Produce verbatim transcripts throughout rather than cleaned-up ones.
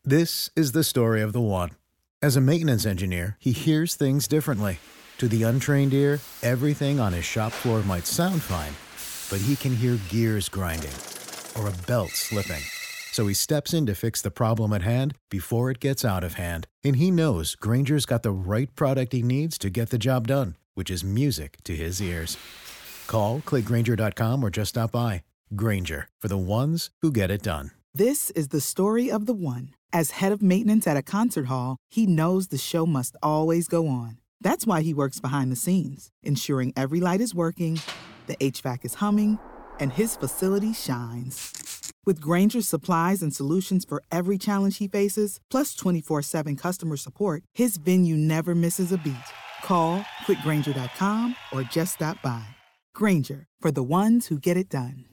This is the story of the one. As a maintenance engineer, he hears things differently. To the untrained ear, everything on his shop floor might sound fine, but he can hear gears grinding or a belt slipping. So he steps in to fix the problem at hand before it gets out of hand. And he knows Grainger's got the right product he needs to get the job done, which is music to his ears. Call, click Grainger dot com, or just stop by. Grainger, for the ones who get it done. This is the story of the one. As head of maintenance at a concert hall, he knows the show must always go on. That's why he works behind the scenes, ensuring every light is working, the H V A C is humming, and his facility shines. With Grainger's supplies and solutions for every challenge he faces, plus twenty-four seven customer support, his venue never misses a beat. Call, click Grainger dot com, or just stop by. Grainger, for the ones who get it done.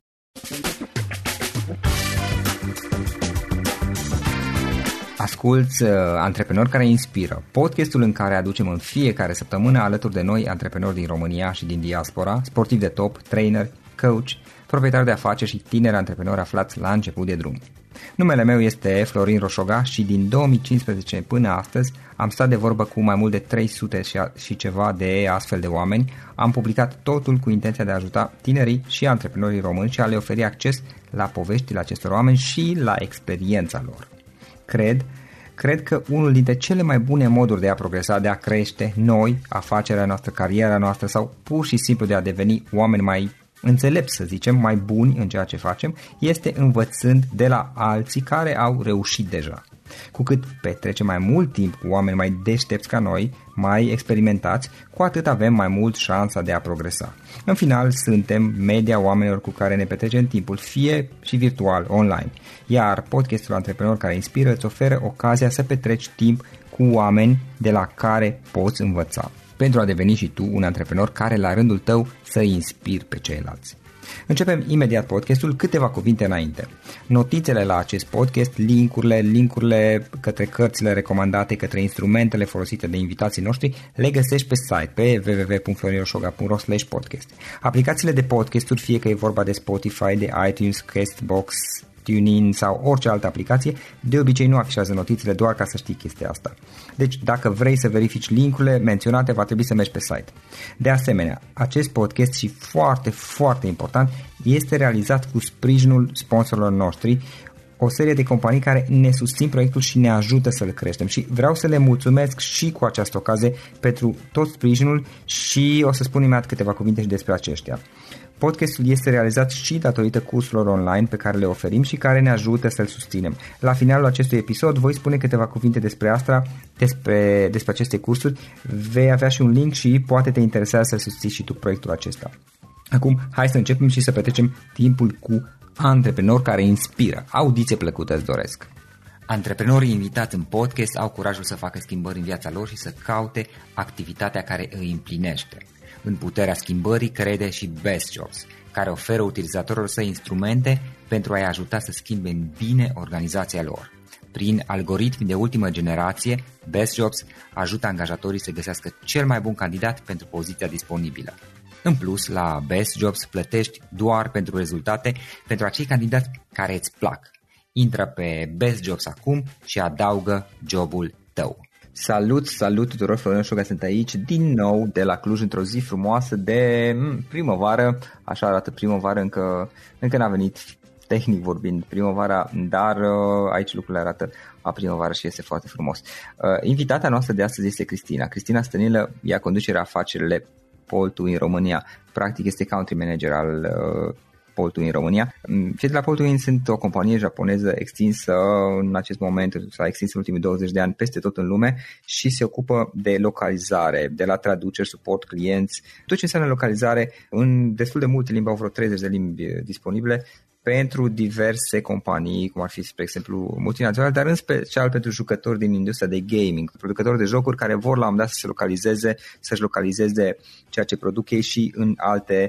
Asculți uh, Antreprenori care inspiră, podcastul în care aducem în fiecare săptămână alături de noi antreprenori din România și din diaspora, sportivi de top, trainer, coach, proprietari de afaceri și tineri antreprenori aflați la început de drum. Numele meu este Florin Roșoga și din două mii cincisprezece până astăzi am stat de vorbă cu mai mult de trei sute și ceva de astfel de oameni. Am publicat totul cu intenția de a ajuta tinerii și antreprenorii români și a le oferi acces la poveștile acestor oameni și la experiența lor. Cred, cred că unul dintre cele mai bune moduri de a progresa, de a crește noi, afacerea noastră, cariera noastră sau pur și simplu de a deveni oameni mai înțelepți, să zicem, mai buni în ceea ce facem, este învățând de la alții care au reușit deja. Cu cât petrecem mai mult timp cu oameni mai deștepți ca noi, mai experimentați, cu atât avem mai mult șansa de a progresa. În final, suntem media oamenilor cu care ne petrecem timpul, fie și virtual, online. Iar podcastul Antreprenori care inspiră îți oferă ocazia să petreci timp cu oameni de la care poți învăța, pentru a deveni și tu un antreprenor care la rândul tău să inspiri pe ceilalți. Începem imediat podcastul, câteva cuvinte înainte. Notițele la acest podcast, linkurile, linkurile către cărțile recomandate, către instrumentele folosite de invitații noștri, le găsești pe site pe w w w punct florin roșoga punct ro slash podcast. Aplicațiile de podcasturi, fie că e vorba de Spotify, de iTunes, Castbox, TuneIn sau orice altă aplicație, de obicei nu afișează notițele, doar ca să știi chestia asta. Deci dacă vrei să verifici linkurile menționate, va trebui să mergi pe site. De asemenea, acest podcast, și foarte, foarte important, este realizat cu sprijinul sponsorilor noștri, o serie de companii care ne susțin proiectul și ne ajută să-l creștem. Și vreau să le mulțumesc și cu această ocazie pentru tot sprijinul și o să spun imediat câteva cuvinte și despre aceștia. Podcastul este realizat și datorită cursurilor online pe care le oferim și care ne ajută să-l susținem. La finalul acestui episod voi spune câteva cuvinte despre asta, despre, despre aceste cursuri. Vei avea și un link și poate te interesează să susții și tu proiectul acesta. Acum, hai să începem și să petrecem timpul cu antreprenori care inspiră. Audiție plăcută îți doresc! Antreprenorii invitați în podcast au curajul să facă schimbări în viața lor și să caute activitatea care îi împlinește. În puterea schimbării crede și Best Jobs, care oferă utilizatorilor săi instrumente pentru a-i ajuta să schimbe în bine organizația lor. Prin algoritmi de ultimă generație, Best Jobs ajută angajatorii să găsească cel mai bun candidat pentru poziția disponibilă. În plus, la Best Jobs plătești doar pentru rezultate pentru acei candidați care îți plac. Intră pe Best Jobs acum și adaugă jobul tău. Salut, salut tuturor, Florin Roșoga sunt aici din nou de la Cluj într-o zi frumoasă de primăvară, așa arată primăvară, încă, încă n-a venit tehnic vorbind primăvara, dar aici lucrurile arată a primăvară și este foarte frumos. Invitata noastră de astăzi este Cristina. Cristina Stănilă ia conducerea afacerile Poltu în România, practic este country manager al Poltu în România. Cei de la Poltu sunt o companie japoneză extinsă în acest moment, s-a extins în ultimii douăzeci de ani peste tot în lume și se ocupă de localizare, de la traduceri, suport, clienți, tot ce înseamnă localizare în destul de multe limbi, au vreo treizeci de limbi disponibile pentru diverse companii, cum ar fi, spre exemplu, multinaționale, dar în special pentru jucători din industria de gaming, producători de jocuri care vor la un moment dat să se localizeze, să-și localizeze ceea ce produc ei și în alte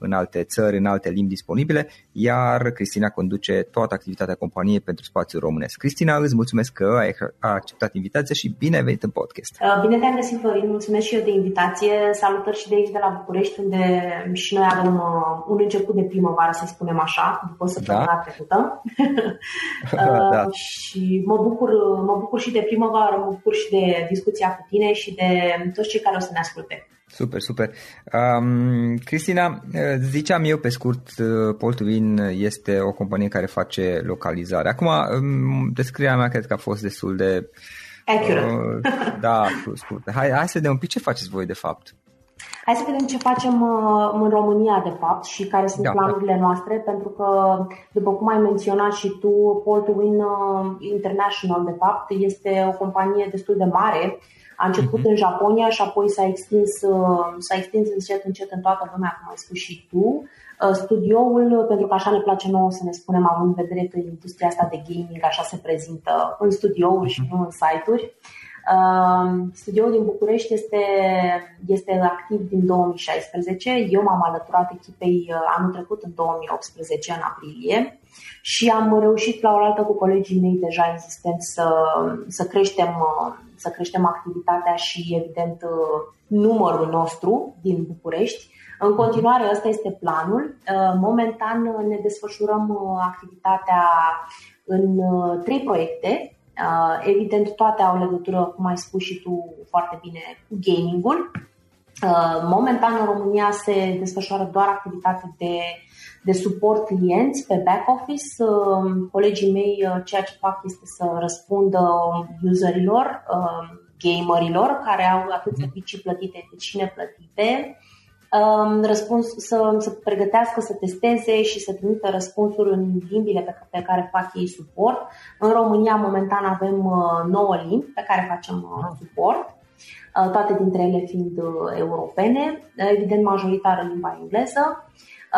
în alte țări, în alte limbi disponibile, iar Cristina conduce toată activitatea companiei pentru spațiul românesc. Cristina, îți mulțumesc că ai acceptat invitația și bine ai venit în podcast. Bine te-am găsit, Florin, mulțumesc și eu de invitație. Salutări și de aici, de la București, unde și noi avem un început de primăvară, să spunem așa, după săptămâna da. trecută. da. Și mă bucur, mă bucur și de primăvară, mă bucur și de discuția cu tine și de toți cei care o să ne asculte. Super, super. Um, Cristina, ziceam eu pe scurt, Pole to Win este o companie care face localizare. Acum, descrierea mea cred că a fost destul de... accurate. Uh, da, scurt. Hai, hai să vedem un pic ce faceți voi de fapt. Hai să vedem ce facem în România de fapt și care sunt da, planurile noastre, pentru că, după cum ai menționat și tu, Pole to Win International de fapt este o companie destul de mare. A început uh-huh. în Japonia și apoi s-a extins, s-a extins încet, încet în toată lumea, cum ai spus și tu. Studioul, pentru că așa ne place nouă să ne spunem, având în vedere că industria asta de gaming așa se prezintă în studiouri uh-huh. și nu în site-uri. Studioul din București este, este activ din două mii șaisprezece. Eu m-am alăturat echipei anul trecut, în două mii optsprezece, în aprilie, și am reușit la oaltă cu colegii mei deja existenți să, să, creștem, să creștem activitatea și, evident, numărul nostru din București. În continuare, ăsta este planul. Momentan ne desfășurăm activitatea în trei proiecte. Evident, toate au legătură, cum ai spus și tu foarte bine, cu gaming-ul. Momentan în România se desfășoară doar activitate de, de suport clienți pe back office. Colegii mei ceea ce fac este să răspundă userilor, gamerilor care au atât servicii plătite cât și neplătite, răspuns, să, să pregătească, să testeze și să trimită răspunsuri în limbile pe, pe care fac ei suport. În România momentan avem nouă limbi pe care facem suport, toate dintre ele fiind europene, evident majoritar în limba engleză,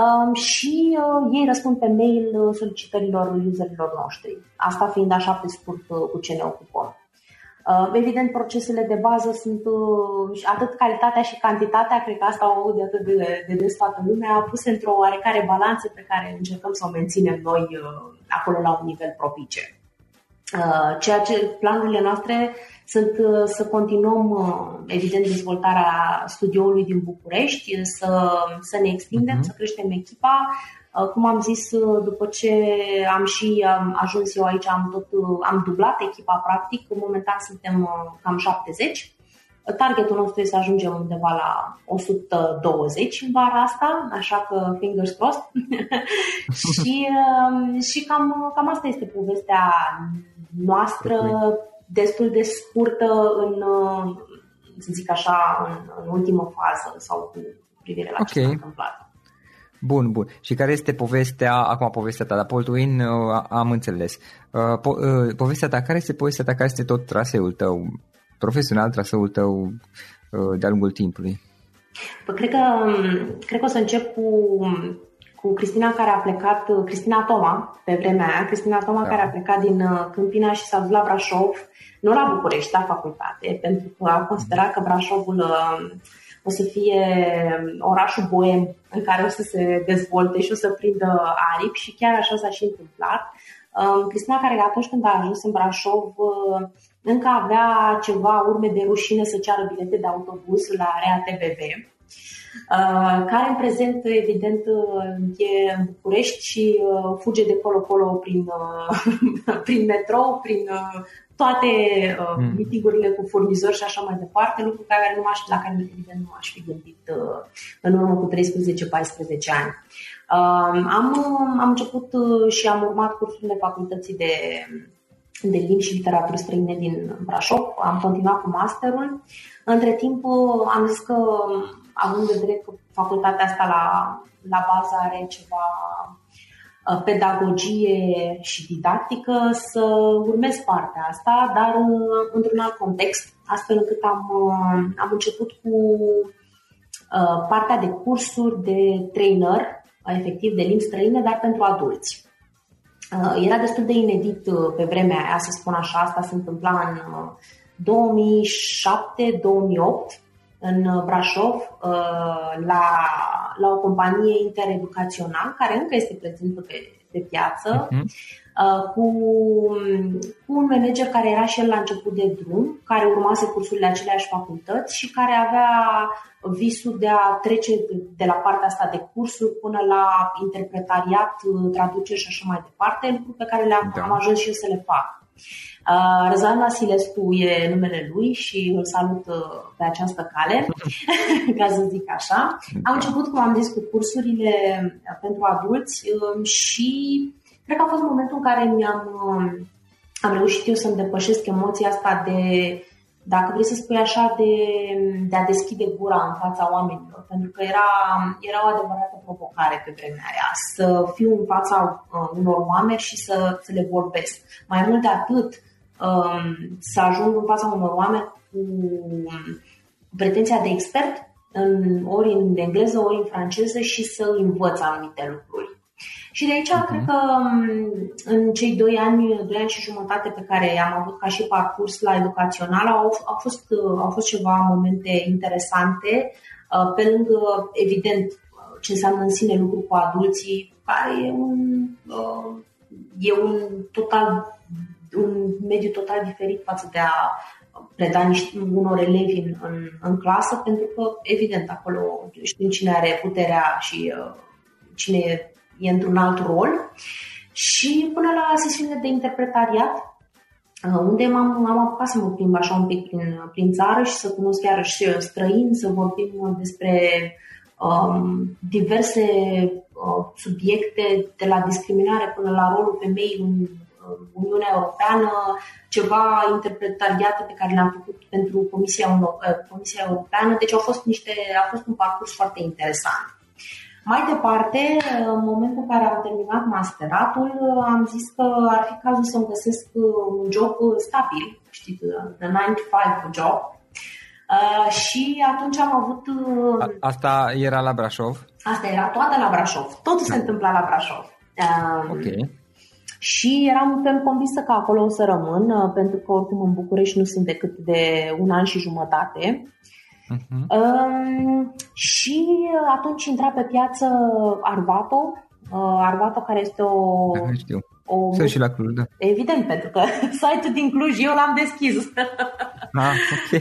și ei răspund pe mail solicitărilor userilor noștri. Asta fiind așa pe scurt cu ce ne ocupăm. Evident, procesele de bază sunt atât calitatea și cantitatea, cred că asta au avut de atât de, de des toată lumea, puse într-o oarecare balanță pe care încercăm să o menținem noi acolo la un nivel propice. Ceea ce planurile noastre sunt să continuăm, evident, dezvoltarea studioului din București, să, să ne extindem, uh-huh. să creștem echipa. Cum am zis, după ce am și ajuns eu aici, am, tot, am dublat echipa practic, momentan suntem cam șaptezeci. Targetul nostru este să ajungem undeva la o sută douăzeci în vara asta, așa că fingers crossed. și și cam, cam asta este povestea noastră, destul de scurtă în, să zic așa, în, în ultimă fază sau cu privire la okay. ce s-a întâmplat. Bun, bun. Și care este povestea, acum povestea ta, la Pole to Win am înțeles. Po- povestea ta, care este povestea ta, care este tot traseul tău profesional, traseul tău de-a lungul timpului? Păi, cred că, cred că o să încep cu, cu Cristina care a plecat, Cristina Toma, pe vremea aia, Cristina Toma da. care a plecat din Câmpina și s-a dus la Brașov, nu la București, la facultate, pentru că a considerat că Brașovul o să fie orașul boem în care o să se dezvolte și o să prindă aripi și chiar așa s-a și întâmplat. Cristina, care atunci când a ajuns în Brașov încă avea ceva urme de rușine să ceară bilete de autobuz la Rea T V V, care în prezent, evident, e în București și fuge de colo-colo prin, prin metrou, prin toate uh, mm. meeting-urile cu furnizori și așa mai departe, lucru care nu aș, la care evident nu aș fi gândit uh, în urmă cu treisprezece paisprezece ani. Uh, am, am început uh, și am urmat cursurile facultății de, de limbi și literaturi străine din Brașov, am continuat cu masterul. Între timp uh, am zis că, având de drept că facultatea asta la, la bază are ceva pedagogie și didactică, să urmez partea asta, dar într-un alt context, astfel încât am, am început cu partea de cursuri de trainer, efectiv de limbi străine, dar pentru adulți. Era destul de inedit pe vremea aia, să spun așa, asta se întâmpla în două mii șapte două mii opt în Brașov, la, la o companie intereducațională care încă este prezentă pe, pe piață, uh-huh. cu, cu un manager care era și el la început de drum, care urmase cursurile aceleași facultăți și care avea visul de a trece de la partea asta de cursuri până la interpretariat, traduceri și așa mai departe, lucruri pe care le-am da. am ajuns și eu să le fac. Uh, Răzvan Vasilescu e numele lui și îl salut pe această cale, ca să zic așa. Am început, cum am zis, cu cursurile pentru adulți și cred că a fost momentul în care mi-am am reușit eu să-mi depășesc emoția asta de, dacă vrei să spui așa, de, de a deschide gura în fața oamenilor, pentru că era, era o adevărată provocare pe vremea aia, să fiu în fața uh, unor oameni și să, să le vorbesc. Mai mult de atât, um, să ajung în fața unor oameni cu pretenția de expert, în, ori în engleză, ori în franceză și să învăț anumite lucruri. Și de aici, uh-huh. cred că în cei doi ani, doi ani și jumătate pe care am avut ca și parcurs la educațional, au, au, fost, au fost ceva momente interesante, pe lângă, evident, ce înseamnă în sine lucru cu adulții, care e un, e un, total, un mediu total diferit față de a preda niște, unor elevi în, în, în clasă, pentru că, evident, acolo știm cine are puterea și cine e e într-un alt rol, și până la sesiunile de interpretariat, unde m-am, am apucat să mă plimb așa un pic prin, prin țară și să cunosc iarăși străini, să vorbim despre um, diverse uh, subiecte, de la discriminare până la rolul femeii în uh, Uniunea Europeană, ceva interpretariate pe care le-am făcut pentru Comisia, uh, Comisia Europeană, deci au fost niște, a fost un parcurs foarte interesant. Mai departe, în momentul în care am terminat masteratul, am zis că ar fi cazul să-mi găsesc un job stabil, știi, the nine to five job. Uh, și atunci am avut... A, asta era la Brașov? Asta era toată la Brașov. Totul se întâmpla la Brașov. Uh, ok. Și eram ferm convinsă că acolo o să rămân, pentru că oricum în București nu sunt decât de un an și jumătate. Uh-huh. Um, și atunci intra pe piață Arvato, uh, Arvato care este o... Da, știu. o Să și la Cluj, da. Evident, pentru că site-ul din Cluj eu l-am deschis. Ah, ok.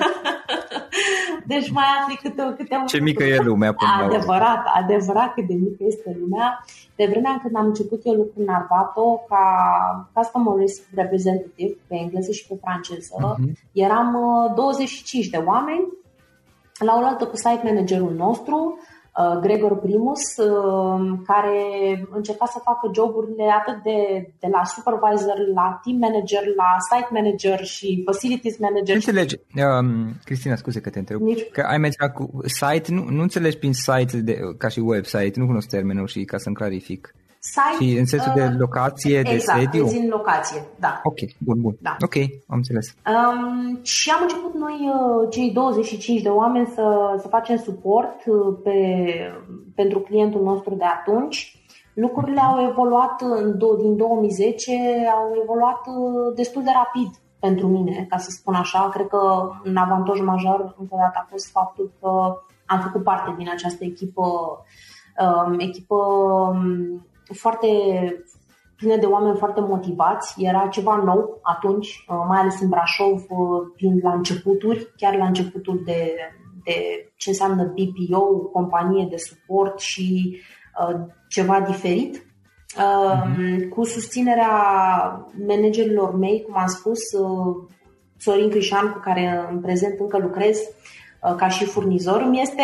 Deci mai afli câte, câte un... Ce mică e lumea. Adevărat, adevărat cât de mică este lumea. De vremea când am început eu lucru în Arvato ca Customer Risk Representative pe engleză și pe franceză, uh-huh. eram douăzeci și cinci de oameni, la oaltă cu site managerul nostru, Gregor Primus, care încerca să facă joburile atât de, de la supervisor, la team manager, la site manager și facilities manager. Înțelegi, um, Cristina, scuze că te întreb, Nici... că ai menționat cu site, nu, nu înțelegi prin site de, ca și website, nu cunosc termenul și ca să-mi clarific. Site, și în sensul uh, de locație, exact, de sediu? Exact, în locație, da. Ok, bun, bun. Da. Ok, am înțeles. Um, și am început noi, cei douăzeci și cinci de oameni, să, să facem suport pe, pentru clientul nostru de atunci. Lucrurile au evoluat în, din două mii zece, au evoluat destul de rapid pentru mine, ca să spun așa. Cred că un avantaj major, încă o dată, a fost faptul că am făcut parte din această echipă, um, echipă foarte plină de oameni foarte motivați. Era ceva nou atunci, mai ales în Brașov, fiind la începuturi, chiar la începutul de, de ce înseamnă B P O, companie de suport și uh, ceva diferit. Uh, mm-hmm. Cu susținerea managerilor mei, cum am spus, uh, Sorin Crișan, cu care în prezent încă lucrez ca și furnizor îmi este.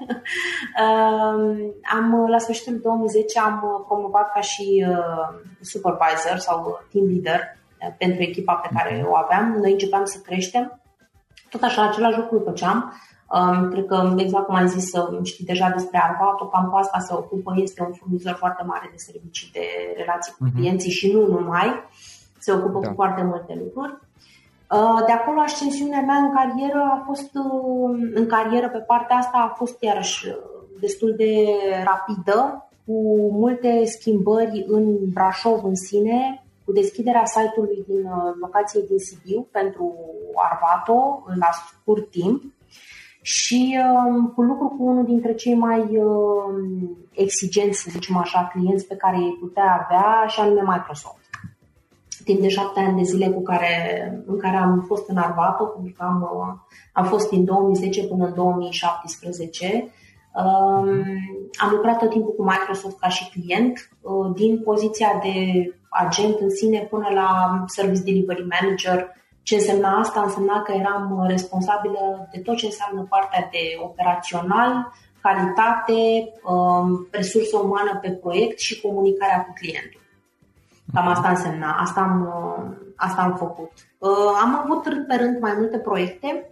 am, la sfârșitul două mii zece am promovat ca și supervisor sau team leader pentru echipa pe care o aveam. Noi începeam să creștem. Tot așa, același lucru făceam. Cred că, exact cum ai zis, știi deja despre Arvato, cam cu asta se ocupă. Este un furnizor foarte mare de servicii de relații cu clienții și nu numai. Se ocupă da. cu foarte multe lucruri. De acolo ascensiunea mea în carieră a fost, în carieră pe partea asta a fost iarăși destul de rapidă, cu multe schimbări în Brașov în sine, cu deschiderea site-ului din locație din Sibiu pentru Arvato la scurt timp și uh, cu lucru cu unul dintre cei mai uh, exigenți, să zicem așa, clienți pe care îi putea avea, și anume Microsoft. Timp de șapte ani de zile cu care, în care am fost în Arvato, pentru că am, am fost din două mii zece până în două mii șaptesprezece. Um, am lucrat tot timpul cu Microsoft ca și client, uh, din poziția de agent în sine până la Service Delivery Manager. Ce însemna asta? Însemna că eram responsabilă de tot ce înseamnă partea de operațional, calitate, um, resursă umană pe proiect și comunicarea cu clientul. Cam asta însemna, asta am, asta am făcut. Am avut rând pe rând mai multe proiecte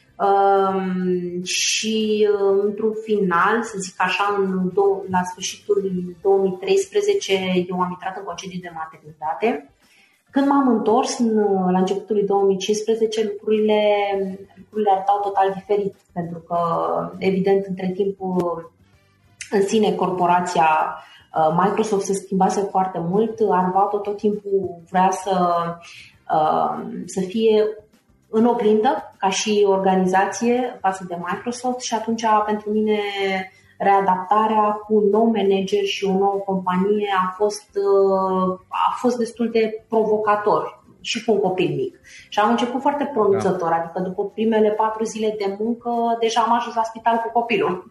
și într-un final, să zic așa, în dou- la sfârșitul două mii treisprezece eu am intrat în concediu de maternitate. Când m-am întors în, la începutul lui două mii cincisprezece, lucrurile, lucrurile arătau total diferit, pentru că, evident, între timp, în sine, corporația Microsoft se schimbase foarte mult. Arvato tot timpul vrea să, să fie în oglindă ca și organizație față de Microsoft și atunci pentru mine readaptarea cu un nou manager și o nouă companie a fost, a fost destul de provocator și cu un copil mic. Și am început foarte promițător, da. Adică după primele patru zile de muncă deja am ajuns la spital cu copilul.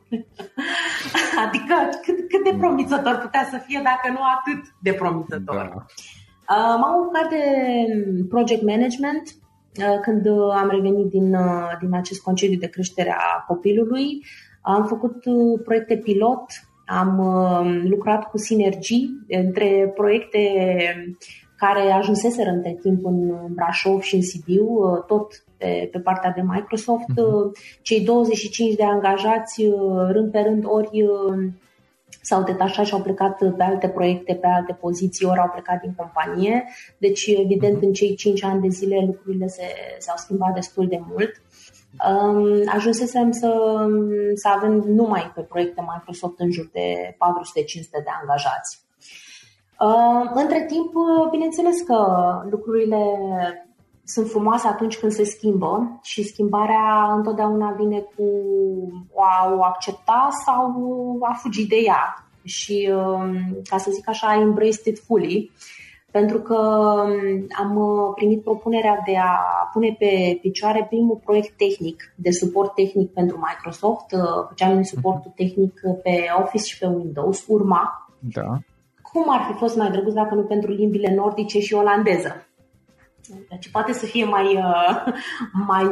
Adică cât, cât de promițător putea să fie, dacă nu atât de promițător. Da. M-am ocupat de project management când am revenit din, din acest concediu de creștere a copilului. Am făcut proiecte pilot, am lucrat cu sinergii între proiecte care ajunseseră între timp în Brașov și în Sibiu, tot pe, pe partea de Microsoft. Cei douăzeci și cinci de angajați, rând pe rând, ori s-au detașat și au plecat pe alte proiecte, pe alte poziții, ori au plecat din companie. Deci, evident, în cei cinci ani de zile lucrurile se, s-au schimbat destul de mult. Ajunsesem să, să avem numai pe proiecte Microsoft în jur de patru sute cinci sute de angajați. Între timp, bineînțeles că lucrurile sunt frumoase atunci când se schimbă și schimbarea întotdeauna vine cu a o accepta sau a fugi de ea. Și, ca să zic așa, I embraced it fully, pentru că am primit propunerea de a pune pe picioare primul proiect tehnic, de suport tehnic pentru Microsoft. Făceam un suportul tehnic pe Office și pe Windows, urma. Da. Cum ar fi fost mai drăguț dacă nu pentru limbile nordice și olandeză? Deci poate să fie mai, mai,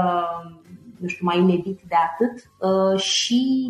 nu știu, mai inedit de atât și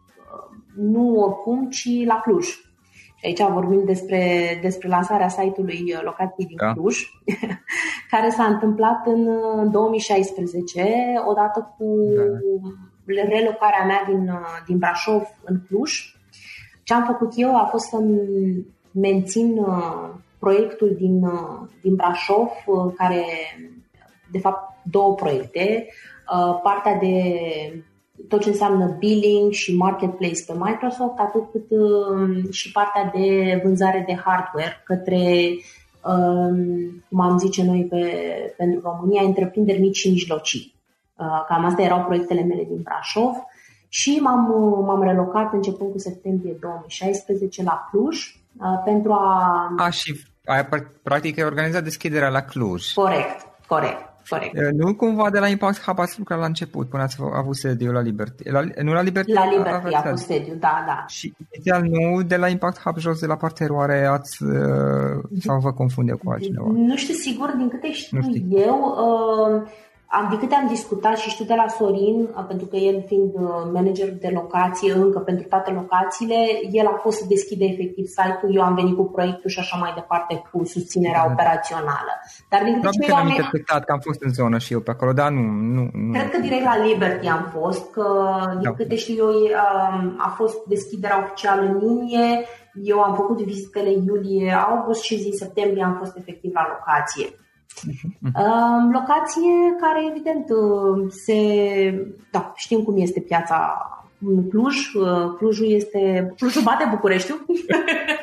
nu oricum, ci la Cluj. Și aici vorbim despre, despre lansarea site-ului locației din da. Cluj, care s-a întâmplat în două mii șaisprezece, odată cu da. relocarea mea din, din Brașov în Cluj. Ce am făcut eu a fost să mențin proiectul din, din Brașov, care, de fapt, două proiecte, partea de tot ce înseamnă billing și marketplace pe Microsoft, atât cât și partea de vânzare de hardware către, cum am zice noi pe, pentru România, întreprinderi mici și mijlocii. Cam astea erau proiectele mele din Brașov și m-am, m-am relocat începând cu septembrie două mii șaisprezece la Cluj pentru a... A, și aia, practic ai organizat deschiderea la Cluj. Corect, corect. Corect. Nu cumva de la Impact Hub ați lucrat la început, până ați avut sediul la Liberty. La, nu la Liberty? La Liberty a fost sediu, da, da. Și inițial nu de la Impact Hub jos de la parteroare ați, uh, sau vă confunde cu altcineva? Nu știu sigur, din câte știu eu, uh, am, din câte am discutat și știu de la Sorin, uh, pentru că el fiind uh, manager de locație încă pentru toate locațiile, el a fost să deschide efectiv site-ul, eu am venit cu proiectul și așa mai departe cu susținerea da. operațională. Dar din câte știu, am interpretat că am fost în zonă și eu pe acolo, dar nu, nu, nu. Cred că direct la Liberty am fost, că din da. câte știu eu a fost deschiderea oficială în iunie, eu am făcut vizitele iulie-august și zi septembrie am fost efectiv la locație. Uh-huh. Locație care evident se, da, știm cum este piața în Cluj. Clujul este, Clujul bate Bucureștiul.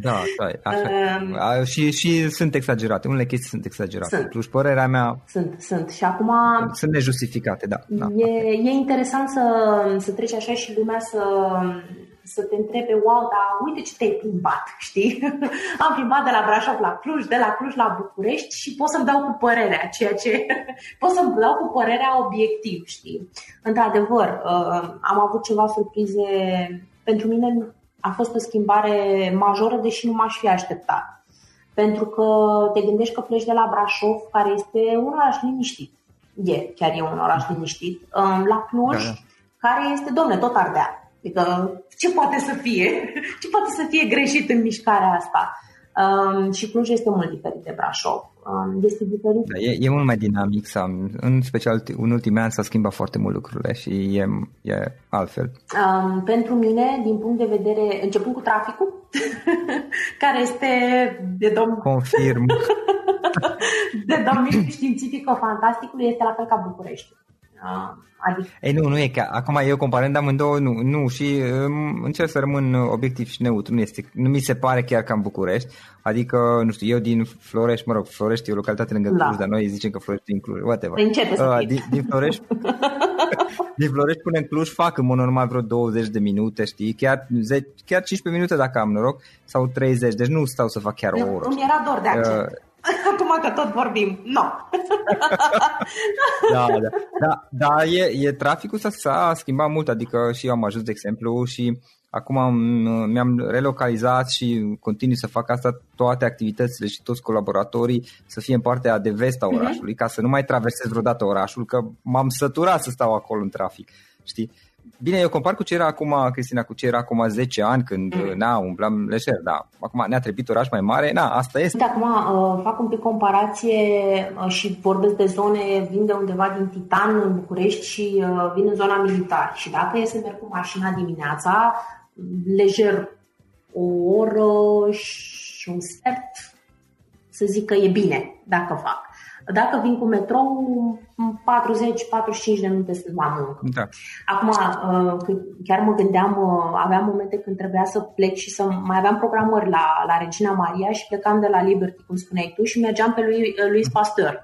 Da, așa, așa. Um, și, și sunt exagerate, unele chestii sunt exagerate. Sunt. Plus, părerea mea... Sunt, sunt. Și acum... Sunt nejustificate, da. da e, e interesant să, să treci așa și lumea să... să te întrebe, wow, dar uite ce te-ai plimbat, știi? Am plimbat de la Brașov la Cluj, de la Cluj la București și pot să-mi dau cu părerea, ceea ce pot să-mi dau cu părerea obiectiv, știi? Într-adevăr, am avut ceva surprize. Pentru mine a fost o schimbare majoră, deși nu m-aș fi așteptat. Pentru că te gândești că pleci de la Brașov, care este un oraș liniștit. E, chiar e un oraș liniștit. La Cluj, da, da. Care este, domne, tot Ardeal. Adică ce poate să fie? Ce poate să fie greșit în mișcarea asta? Um, și Cluj este mult diferit de Brașov. Um, este diferit. Da, e, e mult mai dinamic, în special în ultimii ani s-a schimbat foarte mult lucrurile și e, e altfel. Um, pentru mine, din punct de vedere, începând cu traficul, care este de domn... Confirm. de domnul științifico-fantasticul, este la fel ca București. Uh, Adică. Ei, nu, nu e că acum eu comparând amândouă, nu, nu și um, încerc să rămân obiectiv și neutru, nu, este, nu mi se pare chiar ca în București, adică, nu știu, eu din Florești, mă rog, Florești e o localitate lângă Cluj, da. Dar noi zicem că Florești e în Cluj, whatever. Începe să uh, din, din Florești din Florești până în Cluj fac în mod normal vreo douăzeci de minute, știi, chiar, zece, chiar cincisprezece minute dacă am noroc, sau treizeci, deci nu stau să fac chiar o oră. Îmi era dor de accent. Uh, Acum că tot vorbim, nu. No. Da, da, da, da e, e, traficul s-a, s-a schimbat mult, adică și eu am ajuns, de exemplu, și acum am, mi-am relocalizat și continui să fac asta, toate activitățile și toți colaboratorii să fie în partea de vest a orașului, ca să nu mai traversez vreodată orașul, că m-am săturat să stau acolo în trafic, știi? Bine, eu compar cu ce era acum, Cristina, cu ce era acum zece ani, când, mm. na, umblam lejer, da. Acum ne-a trebuit oraș mai mare, na, asta este. Acum uh, fac un pic comparație uh, și vorbesc de zone, vin de undeva din Titan, în București și uh, vin în zona militar. Și dacă e să merg cu mașina dimineața, lejer o oră și un sfert, să zic că e bine dacă fac. Dacă vin cu metrou, patruzeci patruzeci și cinci de minute să mă arunc. Da. Acum, chiar mă gândeam, aveam momente când trebuia să plec și să mai aveam programări la, la Regina Maria și plecam de la Liberty, cum spuneai tu, și mergeam pe lui, Louis Pasteur.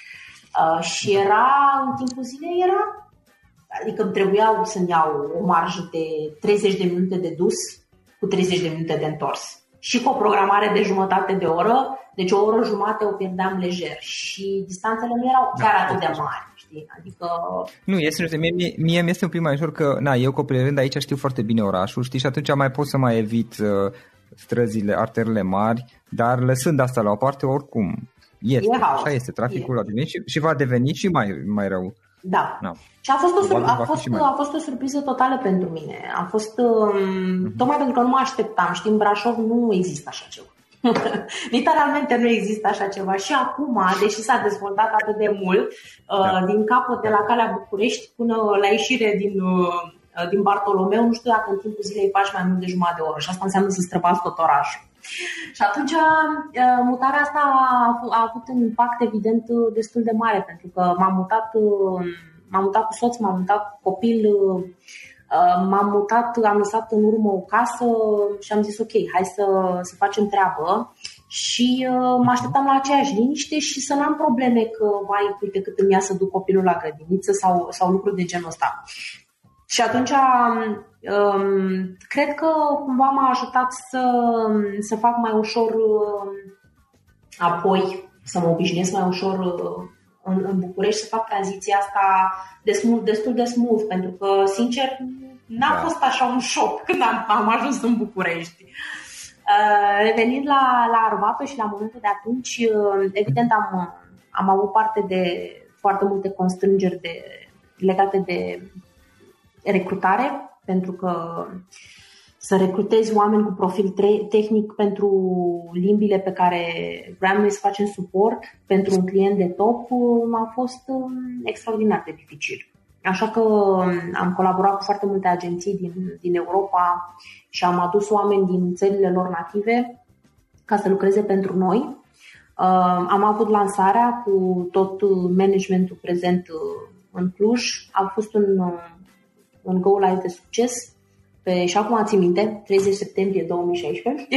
Și era, în timpul zilei, era, adică îmi trebuia să-mi iau o marjă de treizeci de minute de dus cu treizeci de minute de întors. Și cu o programare de jumătate de oră, deci o oră jumate o pierdeam lejer și distanțele nu erau chiar da, atât de mari, știi? Adică... Nu, este, mie, mie, mie mi-este un pic mai ușor că, na, eu copilărind aici știu foarte bine orașul, știi, și atunci mai pot să mai evit uh, străzile, arterele mari, dar lăsând asta la o parte, oricum, este, e așa este, traficul e. a devenit și, și va deveni și mai, mai rău. Da. No. Și a fost, o, sur- a, fost, a fost o surpriză totală pentru mine. A fost, um, mm-hmm. tocmai pentru că nu mă așteptam. Știi, în Brașov nu există așa ceva. Literalmente nu există așa ceva. Și acum, deși s-a dezvoltat atât de mult, da. uh, din capăt de la Calea București până la ieșire din, uh, din Bartolomeu, nu știu dacă în timpul zilei faci mai mult de jumătate de oră. Și asta înseamnă să străbați tot orașul. Și atunci uh, mutarea asta a, a avut un impact evident destul de mare, pentru că m-am mutat, uh, m-am mutat cu soț, m-am mutat cu copil, uh, m-am mutat, am lăsat în urmă o casă și am zis ok, hai să, să facem treabă. Și uh, mă așteptam la aceeași liniște și să n-am probleme că, vai, uite cât îmi ia să duc copilul la grădiniță sau, sau lucruri de genul ăsta. Și atunci um, cred că cumva m-a ajutat să, să fac mai ușor uh, apoi, să mă obișnuiesc mai ușor uh, în, în București, să fac tranziția asta de smooth, destul de smooth, pentru că, sincer, n-a da. fost așa un șoc când am, am ajuns în București. Uh, revenind la, la Arvato și la momentul de atunci, uh, evident am, am avut parte de foarte multe constrângeri de, legate de recrutare, pentru că să recrutezi oameni cu profil tehnic pentru limbile pe care vreau noi să facem suport pentru un client de top a fost extraordinar de dificil. Așa că am colaborat cu foarte multe agenții din, din Europa și am adus oameni din țările lor native ca să lucreze pentru noi. Am avut lansarea cu tot managementul prezent în Cluj. A fost un un go live de succes pe, și acum țin minte, treizeci septembrie două mii șaisprezece.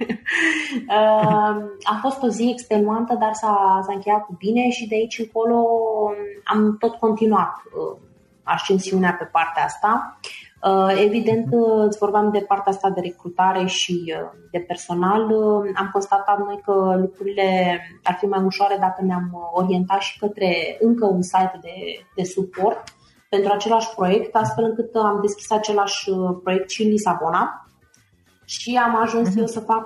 A fost o zi extenuantă, dar s-a, s-a încheiat cu bine și de aici încolo am tot continuat ascensiunea pe partea asta. Evident, îți vorbeam de partea asta de recrutare și de personal. Am constatat noi că lucrurile ar fi mai ușoare dacă ne-am orientat și către încă un site de, de suport pentru același proiect, astfel încât am deschis același proiect și în Lisabona și am ajuns uh-huh. eu să fac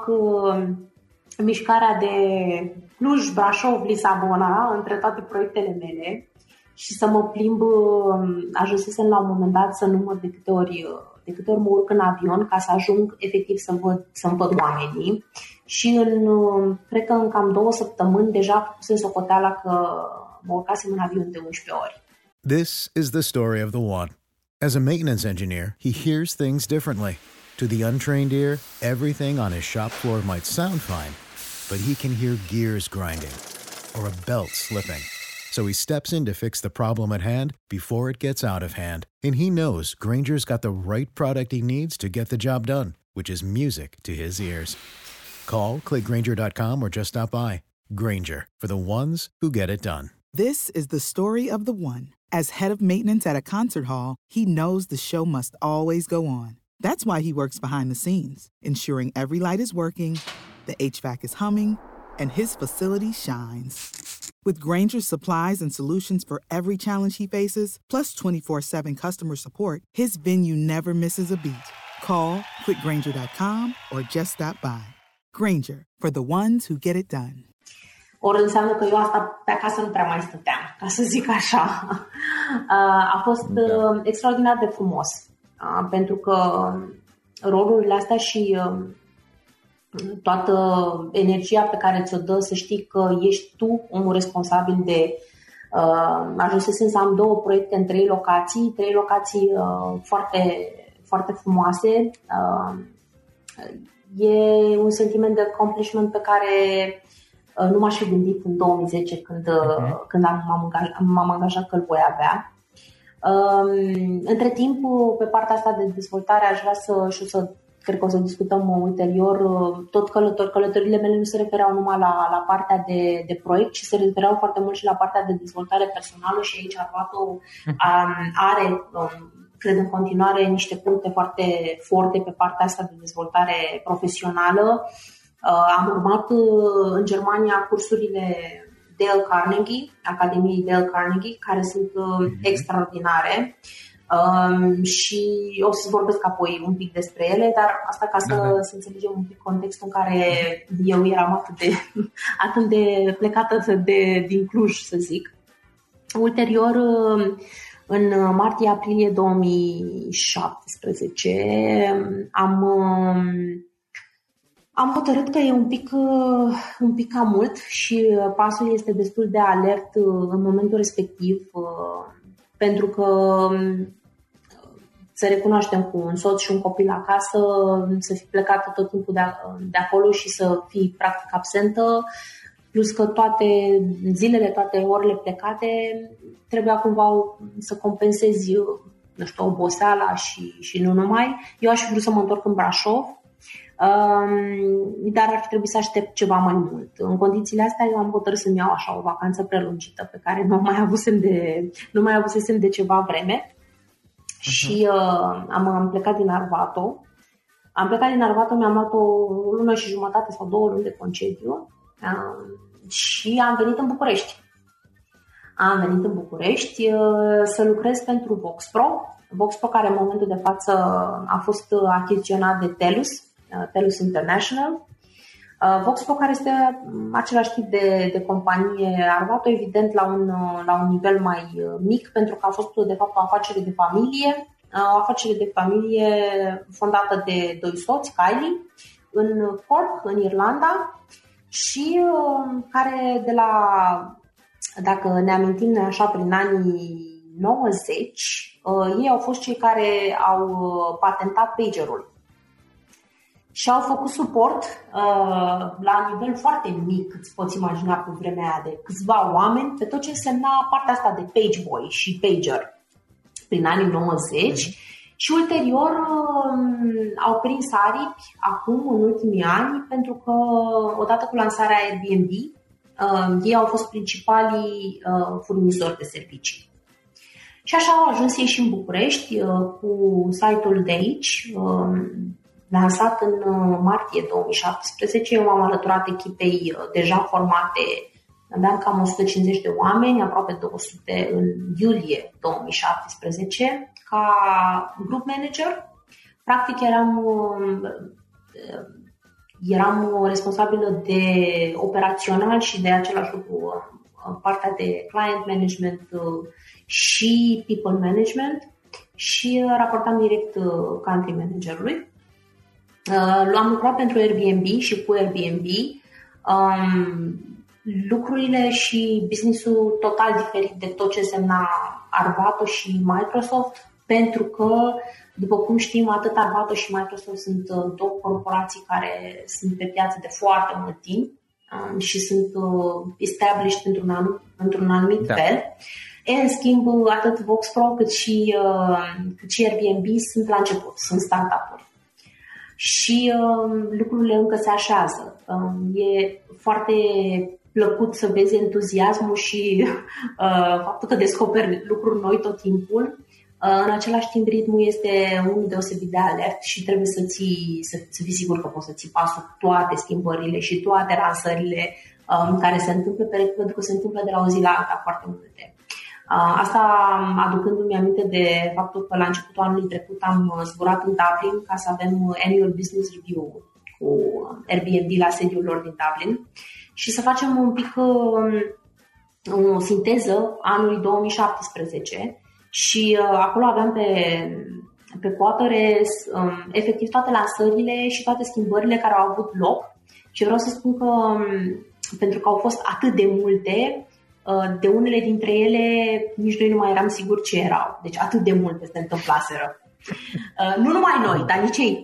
mișcarea de Cluj, Brașov, Lisabona între toate proiectele mele și să mă plimb. Ajunsesem la un moment dat să număr de câte ori, de câte ori mă urc în avion ca să ajung efectiv să văd, să-mi văd oamenii și în, cred că în cam două săptămâni deja făcusem socoteala că mă urcasem în avion de unsprezece ori. This is the story of the one. As a maintenance engineer, he hears things differently. To the untrained ear, everything on his shop floor might sound fine, but he can hear gears grinding or a belt slipping. So he steps in to fix the problem at hand before it gets out of hand. And he knows Grainger's got the right product he needs to get the job done, which is music to his ears. Call, click Grainger dot com, or just stop by. Grainger, for the ones who get it done. This is the story of the one. As head of maintenance at a concert hall, he knows the show must always go on. That's why he works behind the scenes, ensuring every light is working, the H V A C is humming, and his facility shines. With Grainger's supplies and solutions for every challenge he faces, plus twenty-four seven customer support, his venue never misses a beat. Call, click Grainger dot com, or just stop by. Grainger, for the ones who get it done. Ori înseamnă că eu asta pe acasă nu prea mai stăteam, ca să zic așa. A fost da. extraordinar de frumos, pentru că rolurile astea și toată energia pe care ți-o dă să știi că ești tu omul responsabil de... Ajunsesem să am două proiecte în trei locații, trei locații foarte, foarte frumoase. E un sentiment de accomplishment pe care... nu m-aș fi gândit în două mii zece când, uh-huh. când am, m-am, angajat, m-am angajat că îl voi avea. Um, între timp, pe partea asta de dezvoltare aș vrea să, și o să, cred că o să discutăm ulterior, tot călător, călătorile mele nu se refereau numai la, la partea de, de proiect, ci se refereau foarte mult și la partea de dezvoltare personală și aici Arvato um, are, um, cred în continuare, niște puncte foarte forte pe partea asta de dezvoltare profesională. Am urmat în Germania cursurile Dale Carnegie, Academiei Dale Carnegie, care sunt extraordinare și o să vorbesc apoi un pic despre ele, dar asta ca să, da, da. să înțelegem un pic contextul în care eu eram atât de, atât de plecată de, din Cluj, să zic. Ulterior, în martie-aprilie două mii șaptesprezece, am... Am hotărât că e un pic, un pic cam mult și pasul este destul de alert în momentul respectiv, pentru că să recunoaștem, cu un soț și un copil acasă, să fii plecată tot timpul de, de acolo și să fii practic absentă, plus că toate zilele, toate orele plecate trebuia cumva să compensezi, nu știu, oboseala și, și nu numai. Eu aș fi vrut să mă întorc în Brașov, Um, dar ar fi trebuit să aștept ceva mai mult. În condițiile astea eu am hotărât să-mi iau așa o vacanță prelungită pe care nu mai avusem de, nu mai avusem de ceva vreme. Uh-huh. Și uh, am, am plecat din Arvato. Am plecat din Arvato, mi-am luat o lună și jumătate sau două luni de concediu uh, și am venit în București. Am venit în București uh, să lucrez pentru VoxPro. VoxPro, care în momentul de față a fost achiziționat de Telus, Telus International. VoxPro, care este același tip de, de companie, Arvato, evident la un, la un nivel mai mic, pentru că a fost de fapt o afacere de familie, o afacere de familie fondată de doi soți, Kylie, în Cork, în Irlanda, și care de la, dacă ne amintim noi așa, prin anii nouăzeci, ei au fost cei care au patentat pagerul. Și au făcut suport uh, la nivel foarte mic, îți poți imagina pe vremea aia, de câțiva oameni, pe tot ce însemna partea asta de page boy și pager prin anii nouăzeci. Și ulterior au prins aripi acum, în ultimii ani, pentru că odată cu lansarea Airbnb, ei au fost principalii furnizori de servicii. Și așa au ajuns ei și în București cu site-ul de aici, lansat în martie două mii șaptesprezece. Eu m-am alăturat echipei deja formate, aveam cam o sută cincizeci de oameni, aproape două sute în iulie două mii șaptesprezece, ca group manager. Practic eram, eram responsabilă de operațional și de același lucru, partea de client management și people management, și raportam direct country managerului. L-am lucrat pentru Airbnb și cu Airbnb. Um, lucrurile și business-ul total diferit de tot ce însemna Arvato și Microsoft, pentru că, după cum știm, atât Arvato și Microsoft sunt două corporații care sunt pe piață de foarte mult timp um, și sunt uh, established într-un, anum, într-un anumit da. fel. E, în schimb, atât VoxPro cât și, uh, cât și Airbnb sunt la început, sunt startup-uri. Și uh, lucrurile încă se așează. Uh, e foarte plăcut să vezi entuziasmul și uh, faptul că descoperi lucruri noi tot timpul. Uh, în același timp, ritmul este unul deosebit de alert și trebuie să, ții, să, să fii sigur că poți să ții pasul cu toate schimbările și toate lansările uh, care se întâmplă, pentru că se întâmplă de la o zi la alta foarte multe. Asta aducându-mi aminte de faptul că la începutul anului trecut am zburat în Dublin ca să avem Annual Business Review cu Airbnb la sediul lor din Dublin și să facem un pic o sinteză anului două mii șaptesprezece și acolo aveam pe, pe coapere efectiv toate lansările și toate schimbările care au avut loc și vreau să spun că pentru că au fost atât de multe, de unele dintre ele nici noi nu mai eram siguri ce erau. Deci atât de multe se întâmplaseră. Nu numai noi, dar nici ei.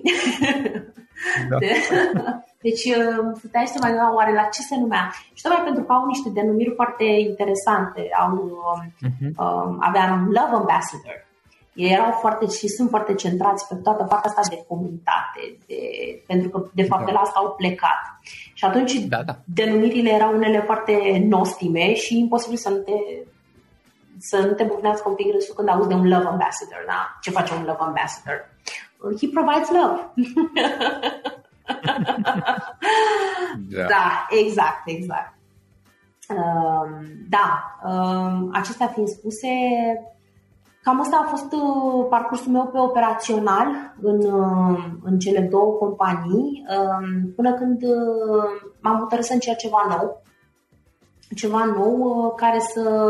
Da. Deci stăteai să mai gândeam oare la ce se numea. Și tocmai pentru că au niște denumiri foarte interesante. Au, uh-huh. uh, aveam Love Ambassador. Ei erau foarte și sunt foarte centrați pe toată partea asta de comunitate, de, pentru că de fapt da. de la asta au plecat. Și atunci da, da. denumirile erau unele foarte nostime și imposibil să nu te, să nu te bufnească un pic râsul când auzi de un love ambassador. Da? Ce face un love ambassador? He provides love. da. da, exact, exact. Uh, da, uh, acestea fiind spuse, cam asta a fost uh, parcursul meu pe operațional în, uh, în cele două companii, uh, până când uh, m-am hotărât să încerc ceva nou. Ceva nou uh, care să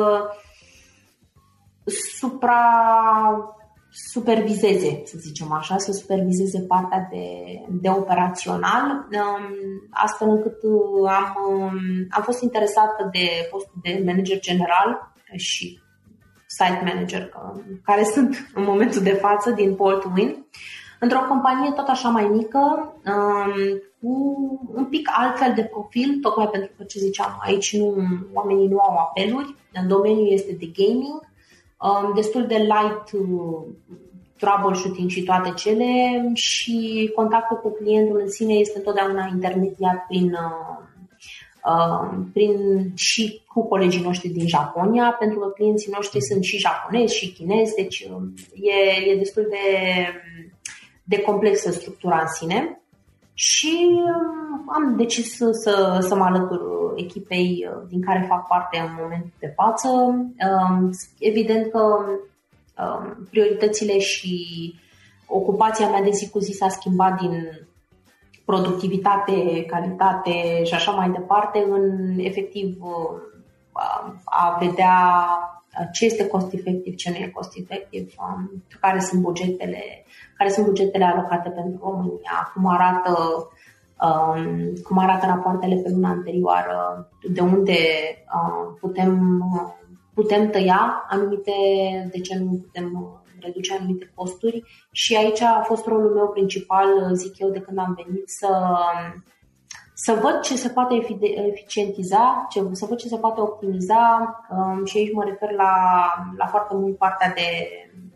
supra supervizeze, să zicem așa, să supervizeze partea de, de operațional, uh, astfel încât uh, am, uh, am fost interesată de postul de manager general și site manager, care sunt în momentul de față din Paul to Win, într-o companie tot așa mai mică, cu un pic altfel de profil, tocmai pentru că, ce ziceam, aici nu, oamenii nu au apeluri, domeniul este de gaming, destul de light troubleshooting și toate cele, și contactul cu clientul în sine este întotdeauna intermediat prin Uh, prin, și cu colegii noștri din Japonia, pentru că clienții noștri sunt și japonezi și chinezi, deci e, e destul de, de complexă structura în sine. Și am decis să, să, să mă alătur echipei din care fac parte în momentul de față. Uh, evident că uh, prioritățile și ocupația mea de zi cu zi s-a schimbat din productivitate, calitate și așa mai departe, în efectiv a vedea ce este cost efectiv, ce nu e cost efectiv, care sunt bugetele, care sunt bugetele alocate pentru România, cum arată, cum arată rapoartele pe luna anterioară, de unde putem, putem tăia anumite, de ce nu putem reduce anumite costuri. Și aici a fost rolul meu principal, zic eu, de când am venit, să, să văd ce se poate eficientiza, ce, să văd ce se poate optimiza, um, și aici mă refer la, la foarte mult partea de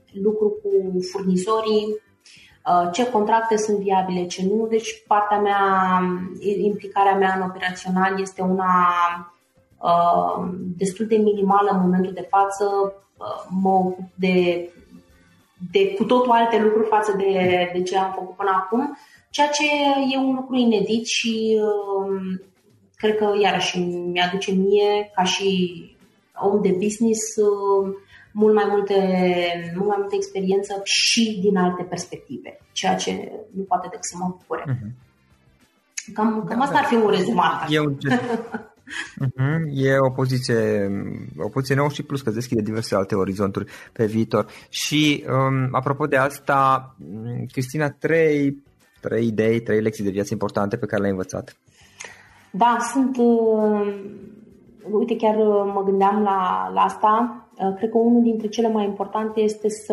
lucru cu furnizorii, ce contracte sunt viabile, ce nu. Deci partea mea, implicarea mea în operațional este una uh, destul de minimală în momentul de față. Uh, mă ocup de, de cu totul alte lucruri față de, de ce am făcut până acum, ceea ce e un lucru inedit și uh, cred că iarăși mi-aduce mie, ca și om de business, uh, mult mai multe, mult mai multă experiență și din alte perspective, ceea ce nu poate decât să mă bucure. Uh-huh. Cam, cam da, asta ar fi un rezumat. E, un uh-huh. e o poziție, o poziție nouă și plus că deschide diverse alte orizonturi pe viitor. Și um, apropo de asta, Cristina, trei, trei idei, trei lecții de viață importante pe care le-ai învățat. Da, sunt... Uh, uite, chiar mă gândeam la, la asta. Cred că unul dintre cele mai importante este să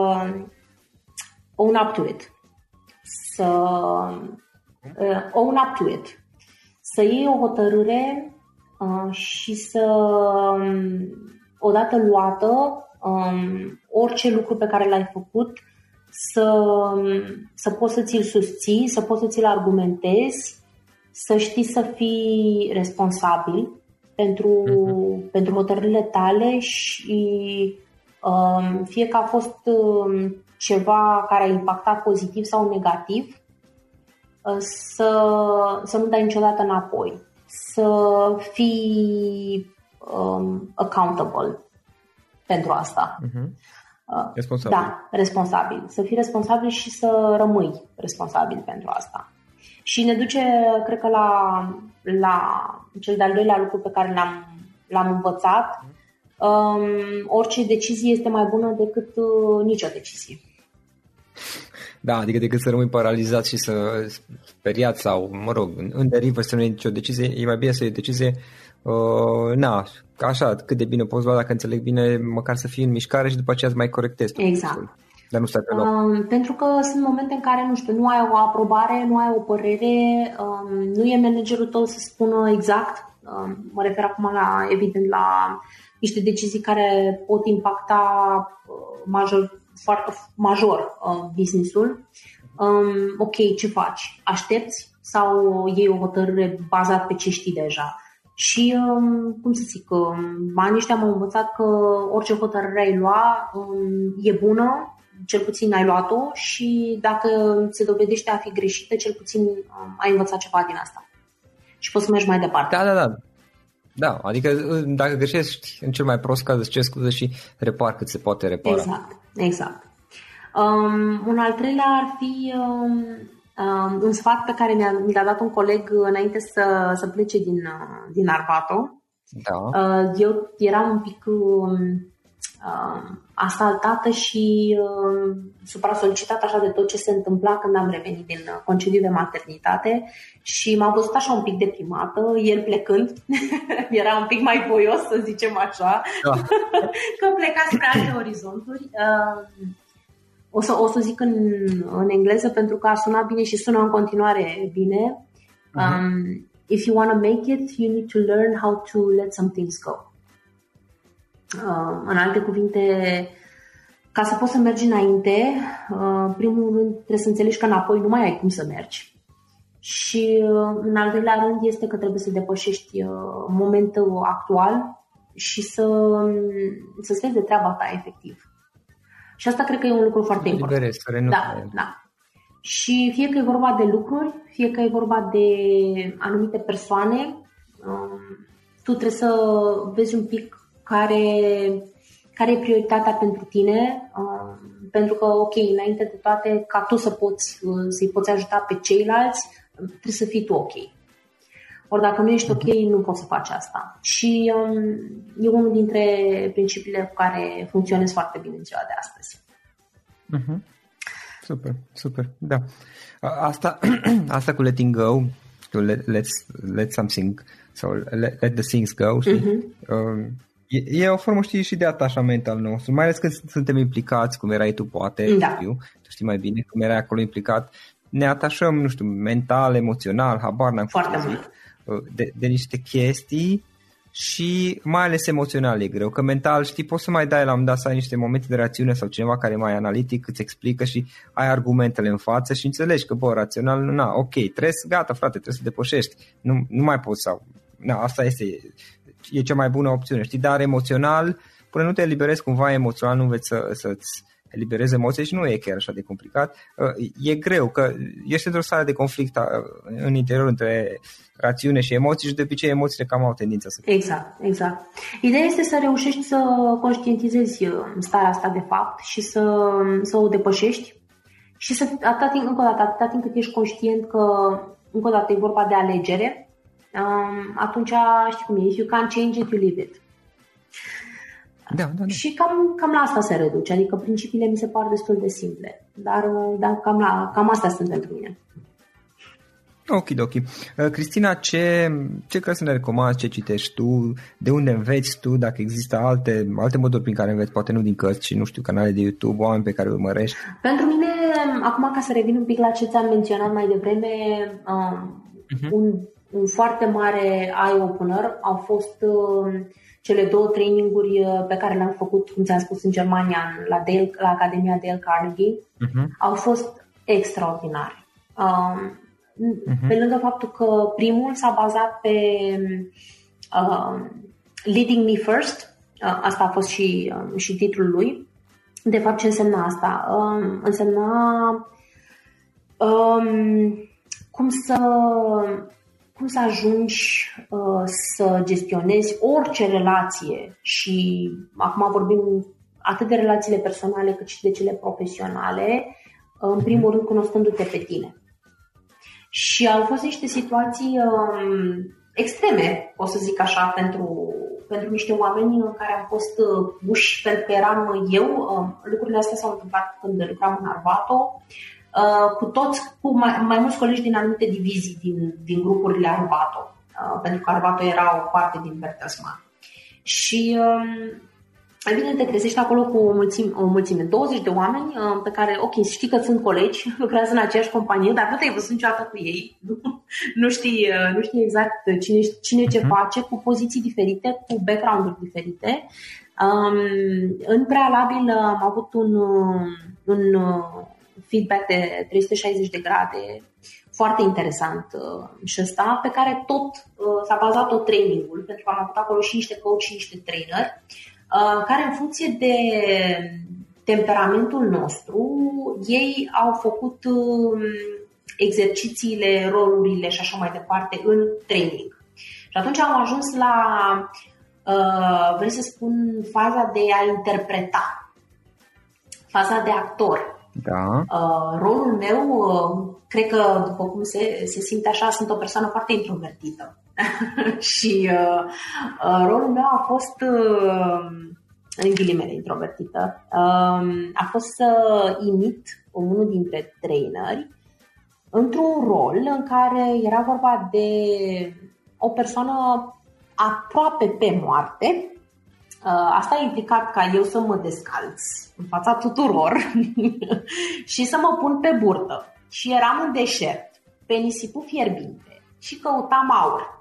own up to it. Să uh, own up to it. Să iei o hotărâre uh, și să, um, odată luată, um, orice lucru pe care l-ai făcut, să, să poți să ți-l susții, să poți să ți-l argumentezi, să știi să fii responsabil pentru, uh-huh. pentru hotărârile tale și um, fie că a fost um, ceva care a impactat pozitiv sau negativ, uh, să, să nu dai niciodată înapoi, să fii um, accountable pentru asta. Uh-huh. Uh, responsabil. Da, responsabil. Să fii responsabil și să rămâi responsabil pentru asta. Și ne duce, cred că, la, la cel de-al doilea lucru pe care l-am, l-am învățat. Um, orice decizie este mai bună decât uh, nicio decizie. Da, adică decât să rămâi paralizat și să speriat sau, mă rog, în derivă să nu iei nicio decizie, e mai bine să iei decizie, uh, na, așa, cât de bine poți lua, dacă înțeleg bine, măcar să fii în mișcare și după aceea îți mai corectezi. Exact. Dar nu stai pe loc. Um, pentru că sunt momente în care, nu știu, nu ai o aprobare, nu ai o părere, um, nu e managerul tău să spună exact. Um, mă refer acum la, evident, la niște decizii care pot impacta uh, major, foarte major uh, business-ul. Um, ok, ce faci? Aștepți sau iei o hotărâre bazat pe ce știi deja? Și, um, cum să zic, um, anii ăștia m-au învățat că orice hotărâre ai lua um, e bună, cel puțin ai luat-o și dacă se dovedește a fi greșită, cel puțin um, ai învățat ceva din asta. Și poți să mergi mai departe. Da, da, da. Da, adică dacă greșești, în cel mai prost caz îți ceri scuze și repar cât se poate repara. Exact, exact. Um, un al treilea ar fi um, um, un sfat pe care mi-a, mi-a dat un coleg înainte să, să plece din, din Arvato. Da. Uh, eu eram un pic um, uh, asaltată și uh, supra-solicitată așa de tot ce se întâmpla când am revenit din concediu de maternitate și m-am văzut așa un pic deprimată, el plecând, era un pic mai voios, să zicem așa, da. Că pleca spre alte orizonturi. Uh, o, să, o să zic în, în engleză pentru că a sunat bine și sună în continuare bine. Uh-huh. Um, if you want to make it, you need to learn how to let some things go. Uh, în alte cuvinte, ca să poți să mergi înainte, uh, primul rând trebuie să înțelegi că înapoi nu mai ai cum să mergi. Și uh, în al doilea rând este că trebuie să depășești uh, momentul actual și să, să-ți vezi de treaba ta efectiv. Și asta cred că e un lucru foarte important. Liberezi, da, da. Și fie că e vorba de lucruri, fie că e vorba de anumite persoane, uh, tu trebuie să vezi un pic care, care e prioritatea pentru tine, uh, pentru că, ok, înainte de toate, ca tu să poți, uh, să-i poți ajuta pe ceilalți, uh, trebuie să fii tu ok. Ori dacă nu ești ok, nu poți să faci asta. Și um, e unul dintre principiile cu care funcționez foarte bine în ziua de astăzi. Uh-huh. Super, super, da. Asta, asta cu letting go, cu let, let's, let something, sau let, let the things go, știi? Uh-huh. Um, E, e o formă, știi, și de atașament al nostru, mai ales când suntem implicați, cum erai tu, poate, da. știu, tu știi mai bine, cum erai acolo implicat, ne atașăm, nu știu, mental, emoțional, habar n-am foarte mult de, de niște chestii și mai ales emoțional e greu, că mental, știi, poți să mai dai la un moment dat să ai niște momente de rațiune sau cineva care e mai analitic îți explică și ai argumentele în față și înțelegi că, bă, rațional, na, ok, trebuie să, gata, frate, trebuie să depășești, nu, nu mai poți sau, na, asta este, e cea mai bună opțiune, știi, dar emoțional, până nu te eliberezi cumva emoțional, nu înveți să, să-ți eliberezi emoții și nu e chiar așa de complicat, e greu, că ești într-o stare de conflict în interior între rațiune și emoții și de obicei emoțiile cam au tendința să... Exact, exact. Ideea este să reușești să conștientizezi starea asta de fapt și să, să o depășești și să, atâta timp, încă o dată, atâta timp cât ești conștient că, încă o dată, e vorba de alegere, atunci știi cum e, if you can't change it, you leave it. Da, da, da. Și cam, cam la asta se reduce, adică principiile mi se par destul de simple, dar, dar cam, la, cam astea sunt pentru mine. Ok, ok. Cristina, ce, ce crezi să ne recomanzi, ce citești tu, de unde înveți tu, dacă există alte, alte moduri prin care înveți, poate nu din cărți, ci nu știu, canale de YouTube, oameni pe care îi urmărești? Pentru mine, acum ca să revin un pic la ce ți-am menționat mai devreme, um, uh-huh. un, un foarte mare eye-opener au fost uh, cele două traininguri pe care le-am făcut, cum ți-am spus, în Germania, la, Dale, la Academia Dale Carnegie. Uh-huh. Au fost extraordinare. Um, Uh-huh. Pe lângă faptul că primul s-a bazat pe uh, Leading Me First, uh, asta a fost și, uh, și titlul lui. De fapt, ce însemna asta? Uh, însemna um, cum să cum să ajungi uh, să gestionezi orice relație și acum vorbim atât de relațiile personale cât și de cele profesionale, uh, în primul rând cunoscându-te pe tine. Și au fost niște situații um, extreme, o să zic așa, pentru, pentru niște oameni în care am fost puși, pentru că eram eu. Um, lucrurile astea s-au întâmplat când lucram în Arvato, uh, cu toți, cu mai, mai mulți colegi din anumite divizii din, din grupurile Arvato, uh, pentru că Arvato era o parte din Bertelsmann. Și... Um, Evident, te trezești acolo cu o mulțime, o mulțime, douăzeci de oameni pe care, ok, știi că sunt colegi, lucrează în aceeași companie, dar nu te-ai văzut niciodată cu ei, nu, nu, știi, nu știi exact cine, cine ce face, cu poziții diferite, cu background-uri diferite. Um, în prealabil am avut un, un feedback de trei sute șaizeci de grade foarte interesant și ăsta, pe care tot s-a bazat tot trainingul, pentru că am avut acolo și niște coach și niște trainer, care în funcție de temperamentul nostru, ei au făcut exercițiile, rolurile și așa mai departe în training. Și atunci am ajuns la, vrei să spun, faza de a interpreta, faza de actor. Da. Rolul meu, cred că, după cum se, se simte așa, sunt o persoană foarte introvertită. Și uh, uh, rolul meu a fost, uh, în ghilimele, introvertită, uh, a fost să imit unul dintre traineri într-un rol în care era vorba de o persoană aproape pe moarte. Uh, asta a implicat ca eu să mă descalț în fața tuturor și să mă pun pe burtă. Și eram în deșert, pe nisipul fierbinte și căutam aur.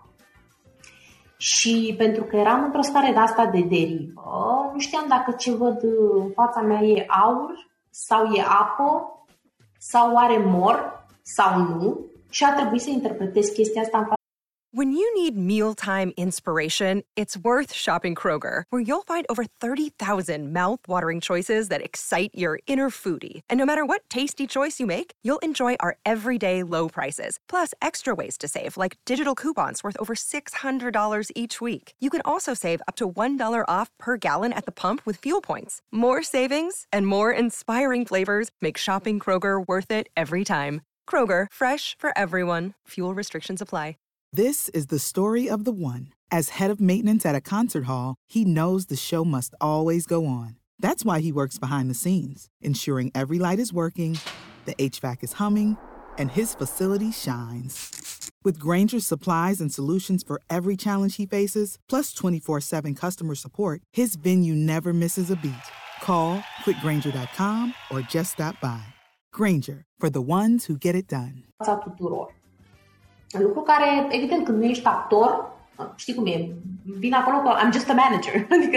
Și pentru că eram într-o stare de asta de derivă, nu știam dacă ce văd în fața mea e aur sau e apă sau are mor sau nu, și a trebuit să interpretez chestia asta în fața. When you need mealtime inspiration, it's worth shopping Kroger, where you'll find over thirty thousand mouth-watering choices that excite your inner foodie. And no matter what tasty choice you make, you'll enjoy our everyday low prices, plus extra ways to save, like digital coupons worth over six hundred dollars each week. You can also save up to one dollar off per gallon at the pump with fuel points. More savings and more inspiring flavors make shopping Kroger worth it every time. Kroger, fresh for everyone. Fuel restrictions apply. This is the story of the one. As head of maintenance at a concert hall, he knows the show must always go on. That's why he works behind the scenes, ensuring every light is working, the H V A C is humming, and his facility shines. With Grainger's supplies and solutions for every challenge he faces, plus twenty-four seven customer support, his venue never misses a beat. Call quick grainger dot com or just stop by. Grainger, for the ones who get it done. Tuturor. Lucru care, evident, când nu ești actor, știi cum e, vin acolo că I'm just a manager. Adică...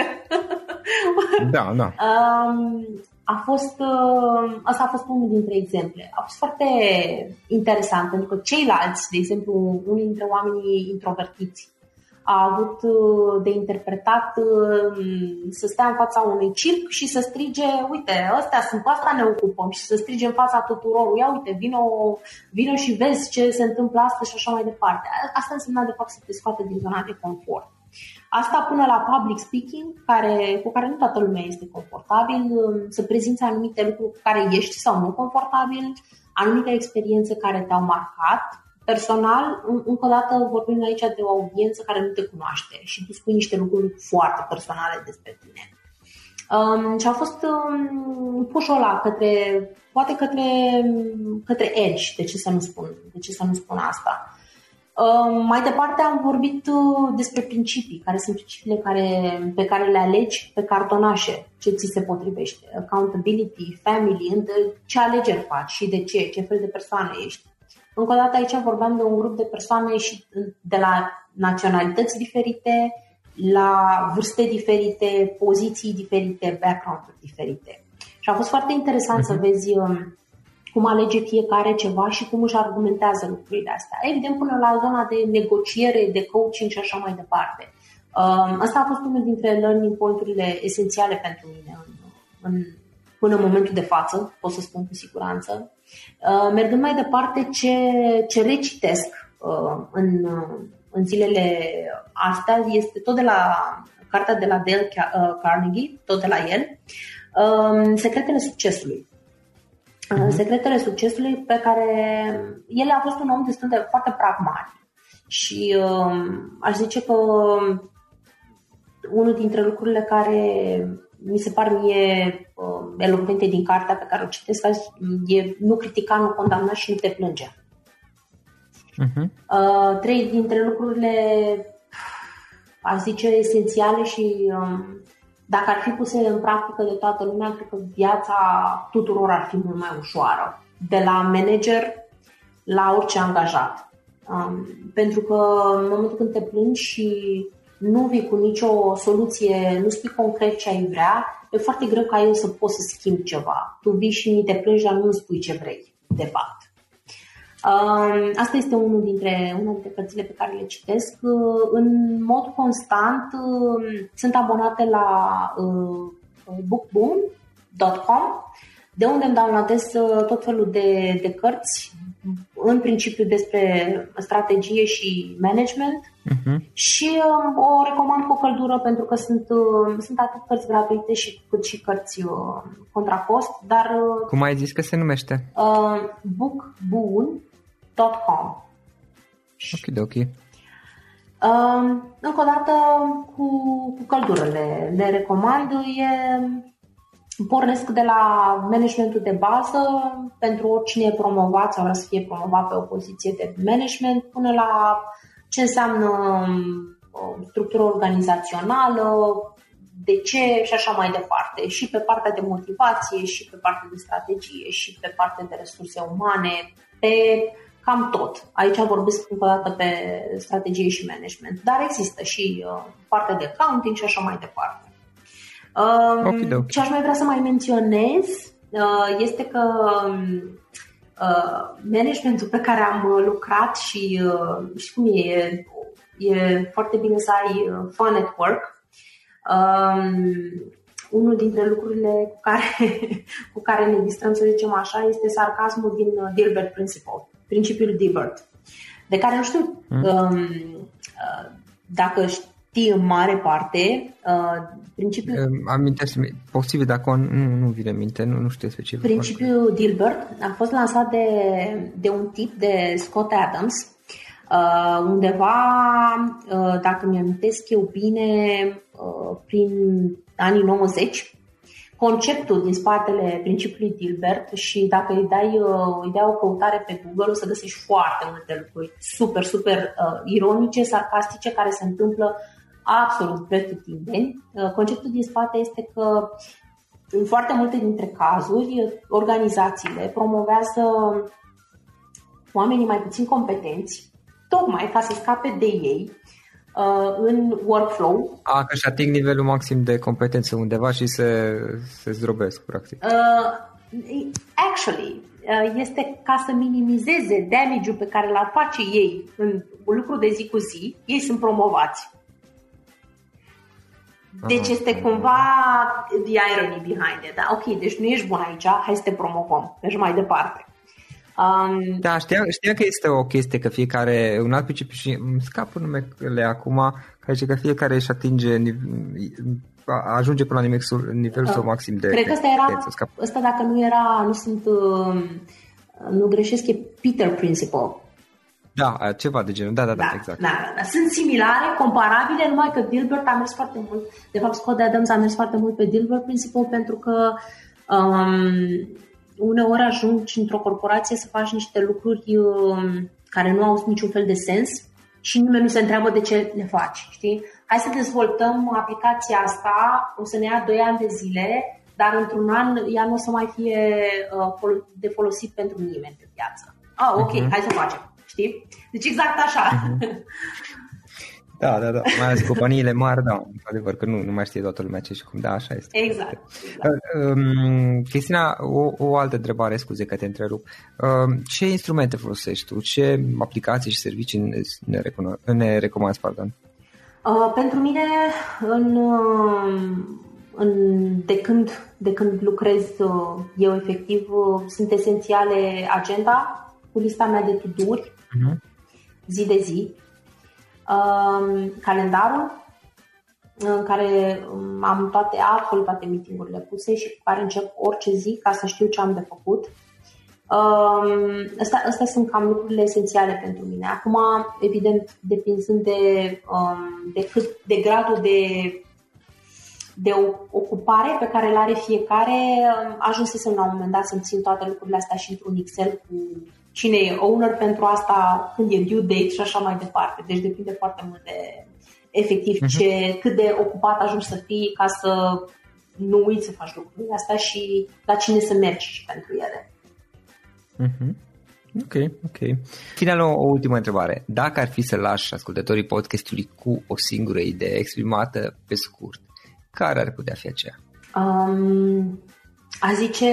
Da, da. A fost, ăsta a fost unul dintre exemple. A fost foarte interesant pentru că ceilalți, de exemplu, unul dintre oamenii introvertiți, a avut de interpretat să stea în fața unui circ și să strige, uite, ăstea sunt, pe asta ne ocupăm, și să strige în fața tuturor, ia uite, vino, vino și vezi ce se întâmplă astăzi și așa mai departe. Asta însemna de fapt să te scoate din zona de confort. Asta până la public speaking, care, cu care nu toată lumea este confortabil, să prezinți anumite lucruri cu care ești sau nu confortabil, anumite experiențe care te-au marcat. Personal, încă o dată vorbim aici de o audiență care nu te cunoaște și tu spui niște lucruri foarte personale despre tine. Um, și a fost um, push-ul ăla către, poate către, către edge, de ce să nu spun, de ce să nu spun asta. Um, mai departe am vorbit uh, despre principii, care sunt principiile care, pe care le alegi pe cartonașe, ce ți se potrivește. Accountability, family, ce alegeri faci și de ce, ce fel de persoană ești. Încă o dată aici vorbeam de un grup de persoane și de la naționalități diferite, la vârste diferite, poziții diferite, background-uri diferite. Și a fost foarte interesant uh-huh. să vezi cum alege fiecare ceva și cum își argumentează lucrurile astea. Evident, până la zona de negociere, de coaching și așa mai departe. Asta a fost unul dintre learning point-urile esențiale pentru mine în, în, până în momentul de față, pot să spun cu siguranță. Mergând mai departe, ce, ce recitesc în, în zilele astea este tot de la cartea de la Dale Carnegie, tot de la el, Secretele succesului. Uh-huh. Secretele succesului, pe care el a fost un om destul de foarte pragmatic și aș zice că unul dintre lucrurile care mi se par mie elocvente din cartea pe care o citesc azi e nu critica, nu condamna și nu te plânge. Uh-huh. Uh, trei dintre lucrurile, aș zice, esențiale și um, dacă ar fi puse în practică de toată lumea, cred că viața tuturor ar fi mult mai ușoară, de la manager la orice angajat. Um, pentru că în momentul când te plângi și nu vii cu nicio soluție, nu spui concret ce ai vrea, e foarte greu ca eu să pot să schimb ceva. Tu vii și te plângi, dar nu spui ce vrei, de fapt. Um, asta este unul dintre, una dintre cărțile pe care le citesc. Uh, în mod constant uh, sunt abonate la uh, bookboom punct com, de unde îmi downloadez uh, tot felul de, de cărți, în principiu despre strategie și management. Uh-huh. Și uh, o recomand cu o căldură pentru că sunt, uh, sunt atât cărți gratuite și, cât și cărți uh, contra cost. Dar, uh, cum ai zis că se numește? Uh, bookboom punct com. Ok, ok. Uh, încă o dată cu, cu căldură le, le recomand. E, pornesc de la managementul de bază pentru oricine e promovat sau vrea să fie promovat pe o poziție de management, până la ce înseamnă structură organizațională, de ce și așa mai departe. Și pe partea de motivație, și pe partea de strategie, și pe partea de resurse umane, pe cam tot. Aici vorbesc încă o dată pe strategie și management, dar există și uh, partea de accounting și așa mai departe. Uh, okay, okay. Ce aș mai vrea să mai menționez uh, este că uh, managementul pe care am lucrat și uh, știi cum e, e foarte bine să ai fun at work. Um, unul dintre lucrurile cu care, cu care ne distrăm, să zicem așa, este sarcasmul din Dilbert Principle, principiul Dilbert, de care nu știu hmm. um, uh, dacă știi în mare parte uh, principiul... Amintește-mi, posibil dacă nu, nu vine minte, nu, nu știu specific. Principiul Dilbert a fost lansat de, de un tip, de Scott Adams, Uh, undeva, uh, dacă mi-amintesc eu bine, uh, prin anii nouăzeci, conceptul din spatele principiului Dilbert, și dacă îi dai, uh, îi dai o căutare pe Google, o să găsești foarte multe lucruri super, super uh, ironice, sarcastice, care se întâmplă absolut pretutindeni. Uh, conceptul din spate este că în foarte multe dintre cazuri, organizațiile promovează oamenii mai puțin competenți, tocmai ca să scape de ei uh, în workflow. A, că și ating nivelul maxim de competență undeva și se, se zdrobesc, practic. Uh, actually, uh, este ca să minimizeze damage-ul pe care l-ar face ei în un lucru de zi cu zi, ei sunt promovați. Deci este cumva the irony behind it. Da? Ok, deci nu ești bun aici, hai să te promovăm. Deci mai departe. Um, da, știam, știam că este o chestie că fiecare, un alt principiu și îmi scapă numele acum, care zice că fiecare își atinge, ajunge până la nivelul, nivelul său maxim de... Cred că ăsta era, ăsta dacă nu era, nu sunt, nu greșesc, e Peter Principle. Da, ceva de genul, da, da, da, da exact. Da, da, da. Sunt similare, comparabile, numai că Dilbert a mers foarte mult, de fapt Scott Adams a mers foarte mult pe Dilbert Principle pentru că um, uneori ajungi într-o corporație să faci niște lucruri um, care nu au niciun fel de sens și nimeni nu se întreabă de ce le faci, știi? Hai să dezvoltăm aplicația asta, o să ne ia doi ani de zile, dar într-un an ea nu o să mai fie uh, de folosit pentru nimeni pe piață. Ah, ok, uh-huh. Hai să facem. Știi? Deci exact așa. Da, da, da. Mai ales companiile mari, da, adevăr că nu, nu mai știe toată lumea ce și cum. Da, așa este. Exact. exact. Um, Cristina, o, o altă întrebare, scuze că te întrerup. Um, ce instrumente folosești tu? Ce aplicații și servicii ne, recuno- ne recomanzi? Pardon? Uh, pentru mine, în, în, de, când, de când lucrez eu efectiv, sunt esențiale agenda cu lista mea de to-do-uri, uh-huh. zi de zi, um, calendarul în care am toate, absolut toate meeting-urile puse și cu care încep orice zi ca să știu ce am de făcut. Um, astea, astea sunt cam lucrurile esențiale pentru mine. Acum, evident, depinzând de, um, de, cât, de gradul de, de ocupare pe care îl are fiecare, ajunsesem la un moment dat să-mi țin toate lucrurile astea și într-un Excel cu cine e owner pentru asta, când e due date și așa mai departe. Deci depinde foarte mult de efectiv uh-huh. ce, cât de ocupat ajungi să fii ca să nu uiți să faci lucrurile astea și la cine să mergi și pentru ele. Uh-huh. Ok, ok. Final, o, o ultimă întrebare. Dacă ar fi să lași ascultătorii podcastului cu o singură idee exprimată pe scurt, care ar putea fi aceea? Um, a zice...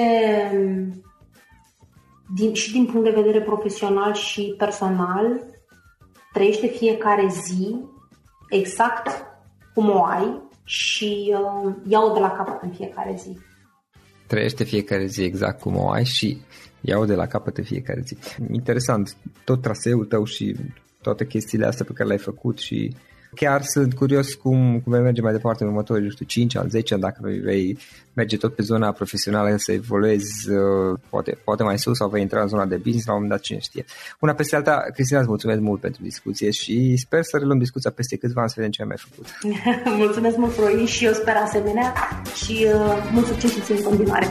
Din, și din punct de vedere profesional și personal, trăiește fiecare zi exact cum o ai și uh, ia-o de la capăt în fiecare zi. Trăiește fiecare zi exact cum o ai și ia-o de la capăt în fiecare zi. Interesant, tot traseul tău și toate chestiile astea pe care le-ai făcut și chiar sunt curios cum, cum vei merge mai departe în următorii, nu știu, cinci ani, zece ani, dacă vei merge tot pe zona profesională, să evoluezi poate, poate mai sus sau vei intra în zona de business la un moment dat, cine știe. Una peste alta, Cristina, îți mulțumesc mult pentru discuție și sper să reluăm discuția peste câțiva ani să vedem ce ai mai făcut. Mulțumesc mult, Florin, și eu sper asemenea și uh, mult succes și în continuare.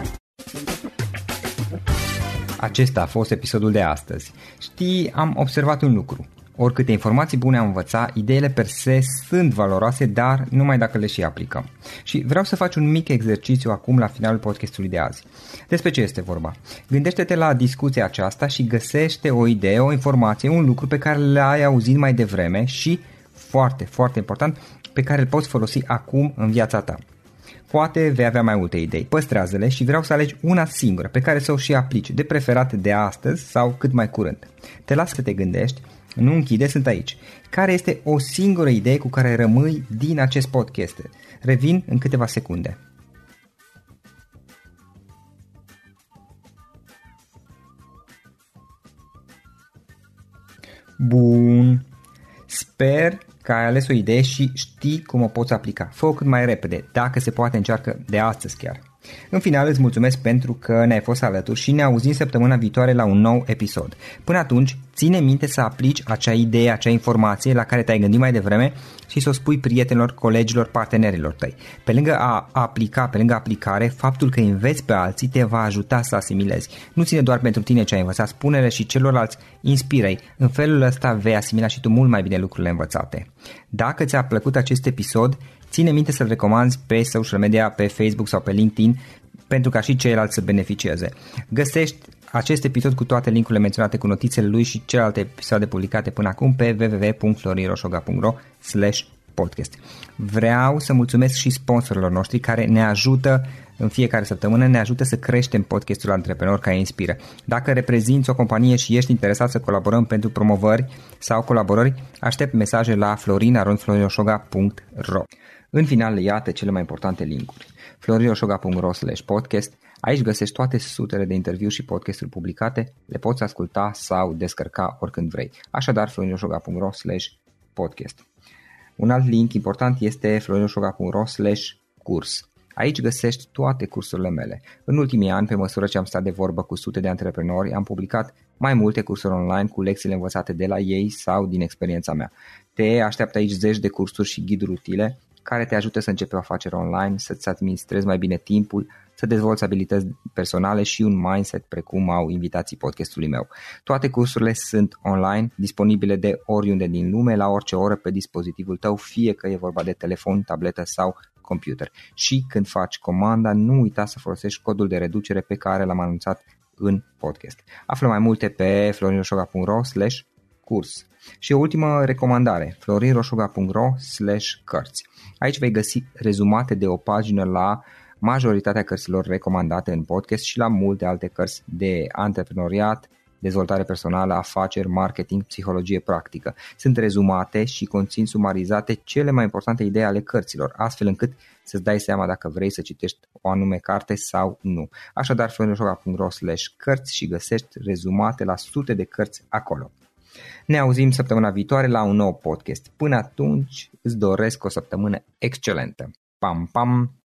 Acesta a fost episodul de astăzi. Știi, am observat un lucru. Oricâte informații bune am învățat, ideile per se sunt valoroase, dar numai dacă le și aplicăm. Și vreau să faci un mic exercițiu acum la finalul podcastului de azi. Despre ce este vorba? Gândește-te la discuția aceasta și găsește o idee, o informație, un lucru pe care l-ai auzit mai devreme și, foarte, foarte important, pe care îl poți folosi acum în viața ta. Poate vei avea mai multe idei, păstrează-le și vreau să alegi una singură pe care să o și aplici, de preferat de astăzi sau cât mai curând. Te las să te gândești, nu închide, sunt aici. Care este o singură idee cu care rămâi din acest podcast? Revin în câteva secunde. Bun. Sper că ai ales o idee și știi cum o poți aplica. Fă-o cât mai repede, dacă se poate încearcă de astăzi chiar. În final îți mulțumesc pentru că ne-ai fost alături și ne auzim săptămâna viitoare la un nou episod. Până atunci, ține minte să aplici acea idee, acea informație la care te-ai gândit mai devreme și să o spui prietenilor, colegilor, partenerilor tăi. Pe lângă a aplica, pe lângă aplicare, faptul că înveți pe alții te va ajuta să asimilezi. Nu ține doar pentru tine ce ai învățat, spune-le și celorlalți, inspiră-i. În felul ăsta vei asimila și tu mult mai bine lucrurile învățate. Dacă ți-a plăcut acest episod, ține minte să-l recomanzi pe social media, pe Facebook sau pe LinkedIn, pentru ca și ceilalți să beneficieze. Găsești acest episod cu toate linkurile menționate cu notițele lui și celelalte episoade publicate până acum pe w w w punct florin roșoga punct r o slash podcast. Vreau să mulțumesc și sponsorilor noștri care ne ajută în fiecare săptămână, ne ajută să creștem podcastul Antreprenori care inspiră. Dacă reprezinți o companie și ești interesat să colaborăm pentru promovări sau colaborări, aștept mesaje la florin arond florin roșoga punct r o. În final, iată cele mai importante linkuri. florin roșoga punct r o slash podcast. Aici găsești toate sutele de interviuri și podcasturi publicate, le poți asculta sau descărca oricând vrei. Așadar, florin roșoga punct r o slash podcast. Un alt link important este florin roșoga punct r o slash curs. Aici găsești toate cursurile mele. În ultimii ani, pe măsură ce am stat de vorbă cu sute de antreprenori, am publicat mai multe cursuri online cu lecțiile învățate de la ei sau din experiența mea. Te așteaptă aici zeci de cursuri și ghiduri utile care te ajută să începi o afacere online, să-ți administrezi mai bine timpul, să dezvolți abilități personale și un mindset precum au invitații podcastului meu. Toate cursurile sunt online, disponibile de oriunde din lume, la orice oră pe dispozitivul tău, fie că e vorba de telefon, tabletă sau computer. Și când faci comanda, nu uita să folosești codul de reducere pe care l-am anunțat în podcast. Află mai multe pe florin roșoga punct r o slash curs. Și o ultimă recomandare, florin roșoga punct r o slash cărți. Aici vei găsi rezumate de o pagină la majoritatea cărților recomandate în podcast și la multe alte cărți de antreprenoriat, dezvoltare personală, afaceri, marketing, psihologie practică. Sunt rezumate și conțin sumarizate cele mai importante idei ale cărților, astfel încât să-ți dai seama dacă vrei să citești o anume carte sau nu. Așadar, florin roșoga punct r o slash cărți și găsești rezumate la sute de cărți acolo. Ne auzim săptămâna viitoare la un nou podcast. Până atunci îți doresc o săptămână excelentă. Pam, pam!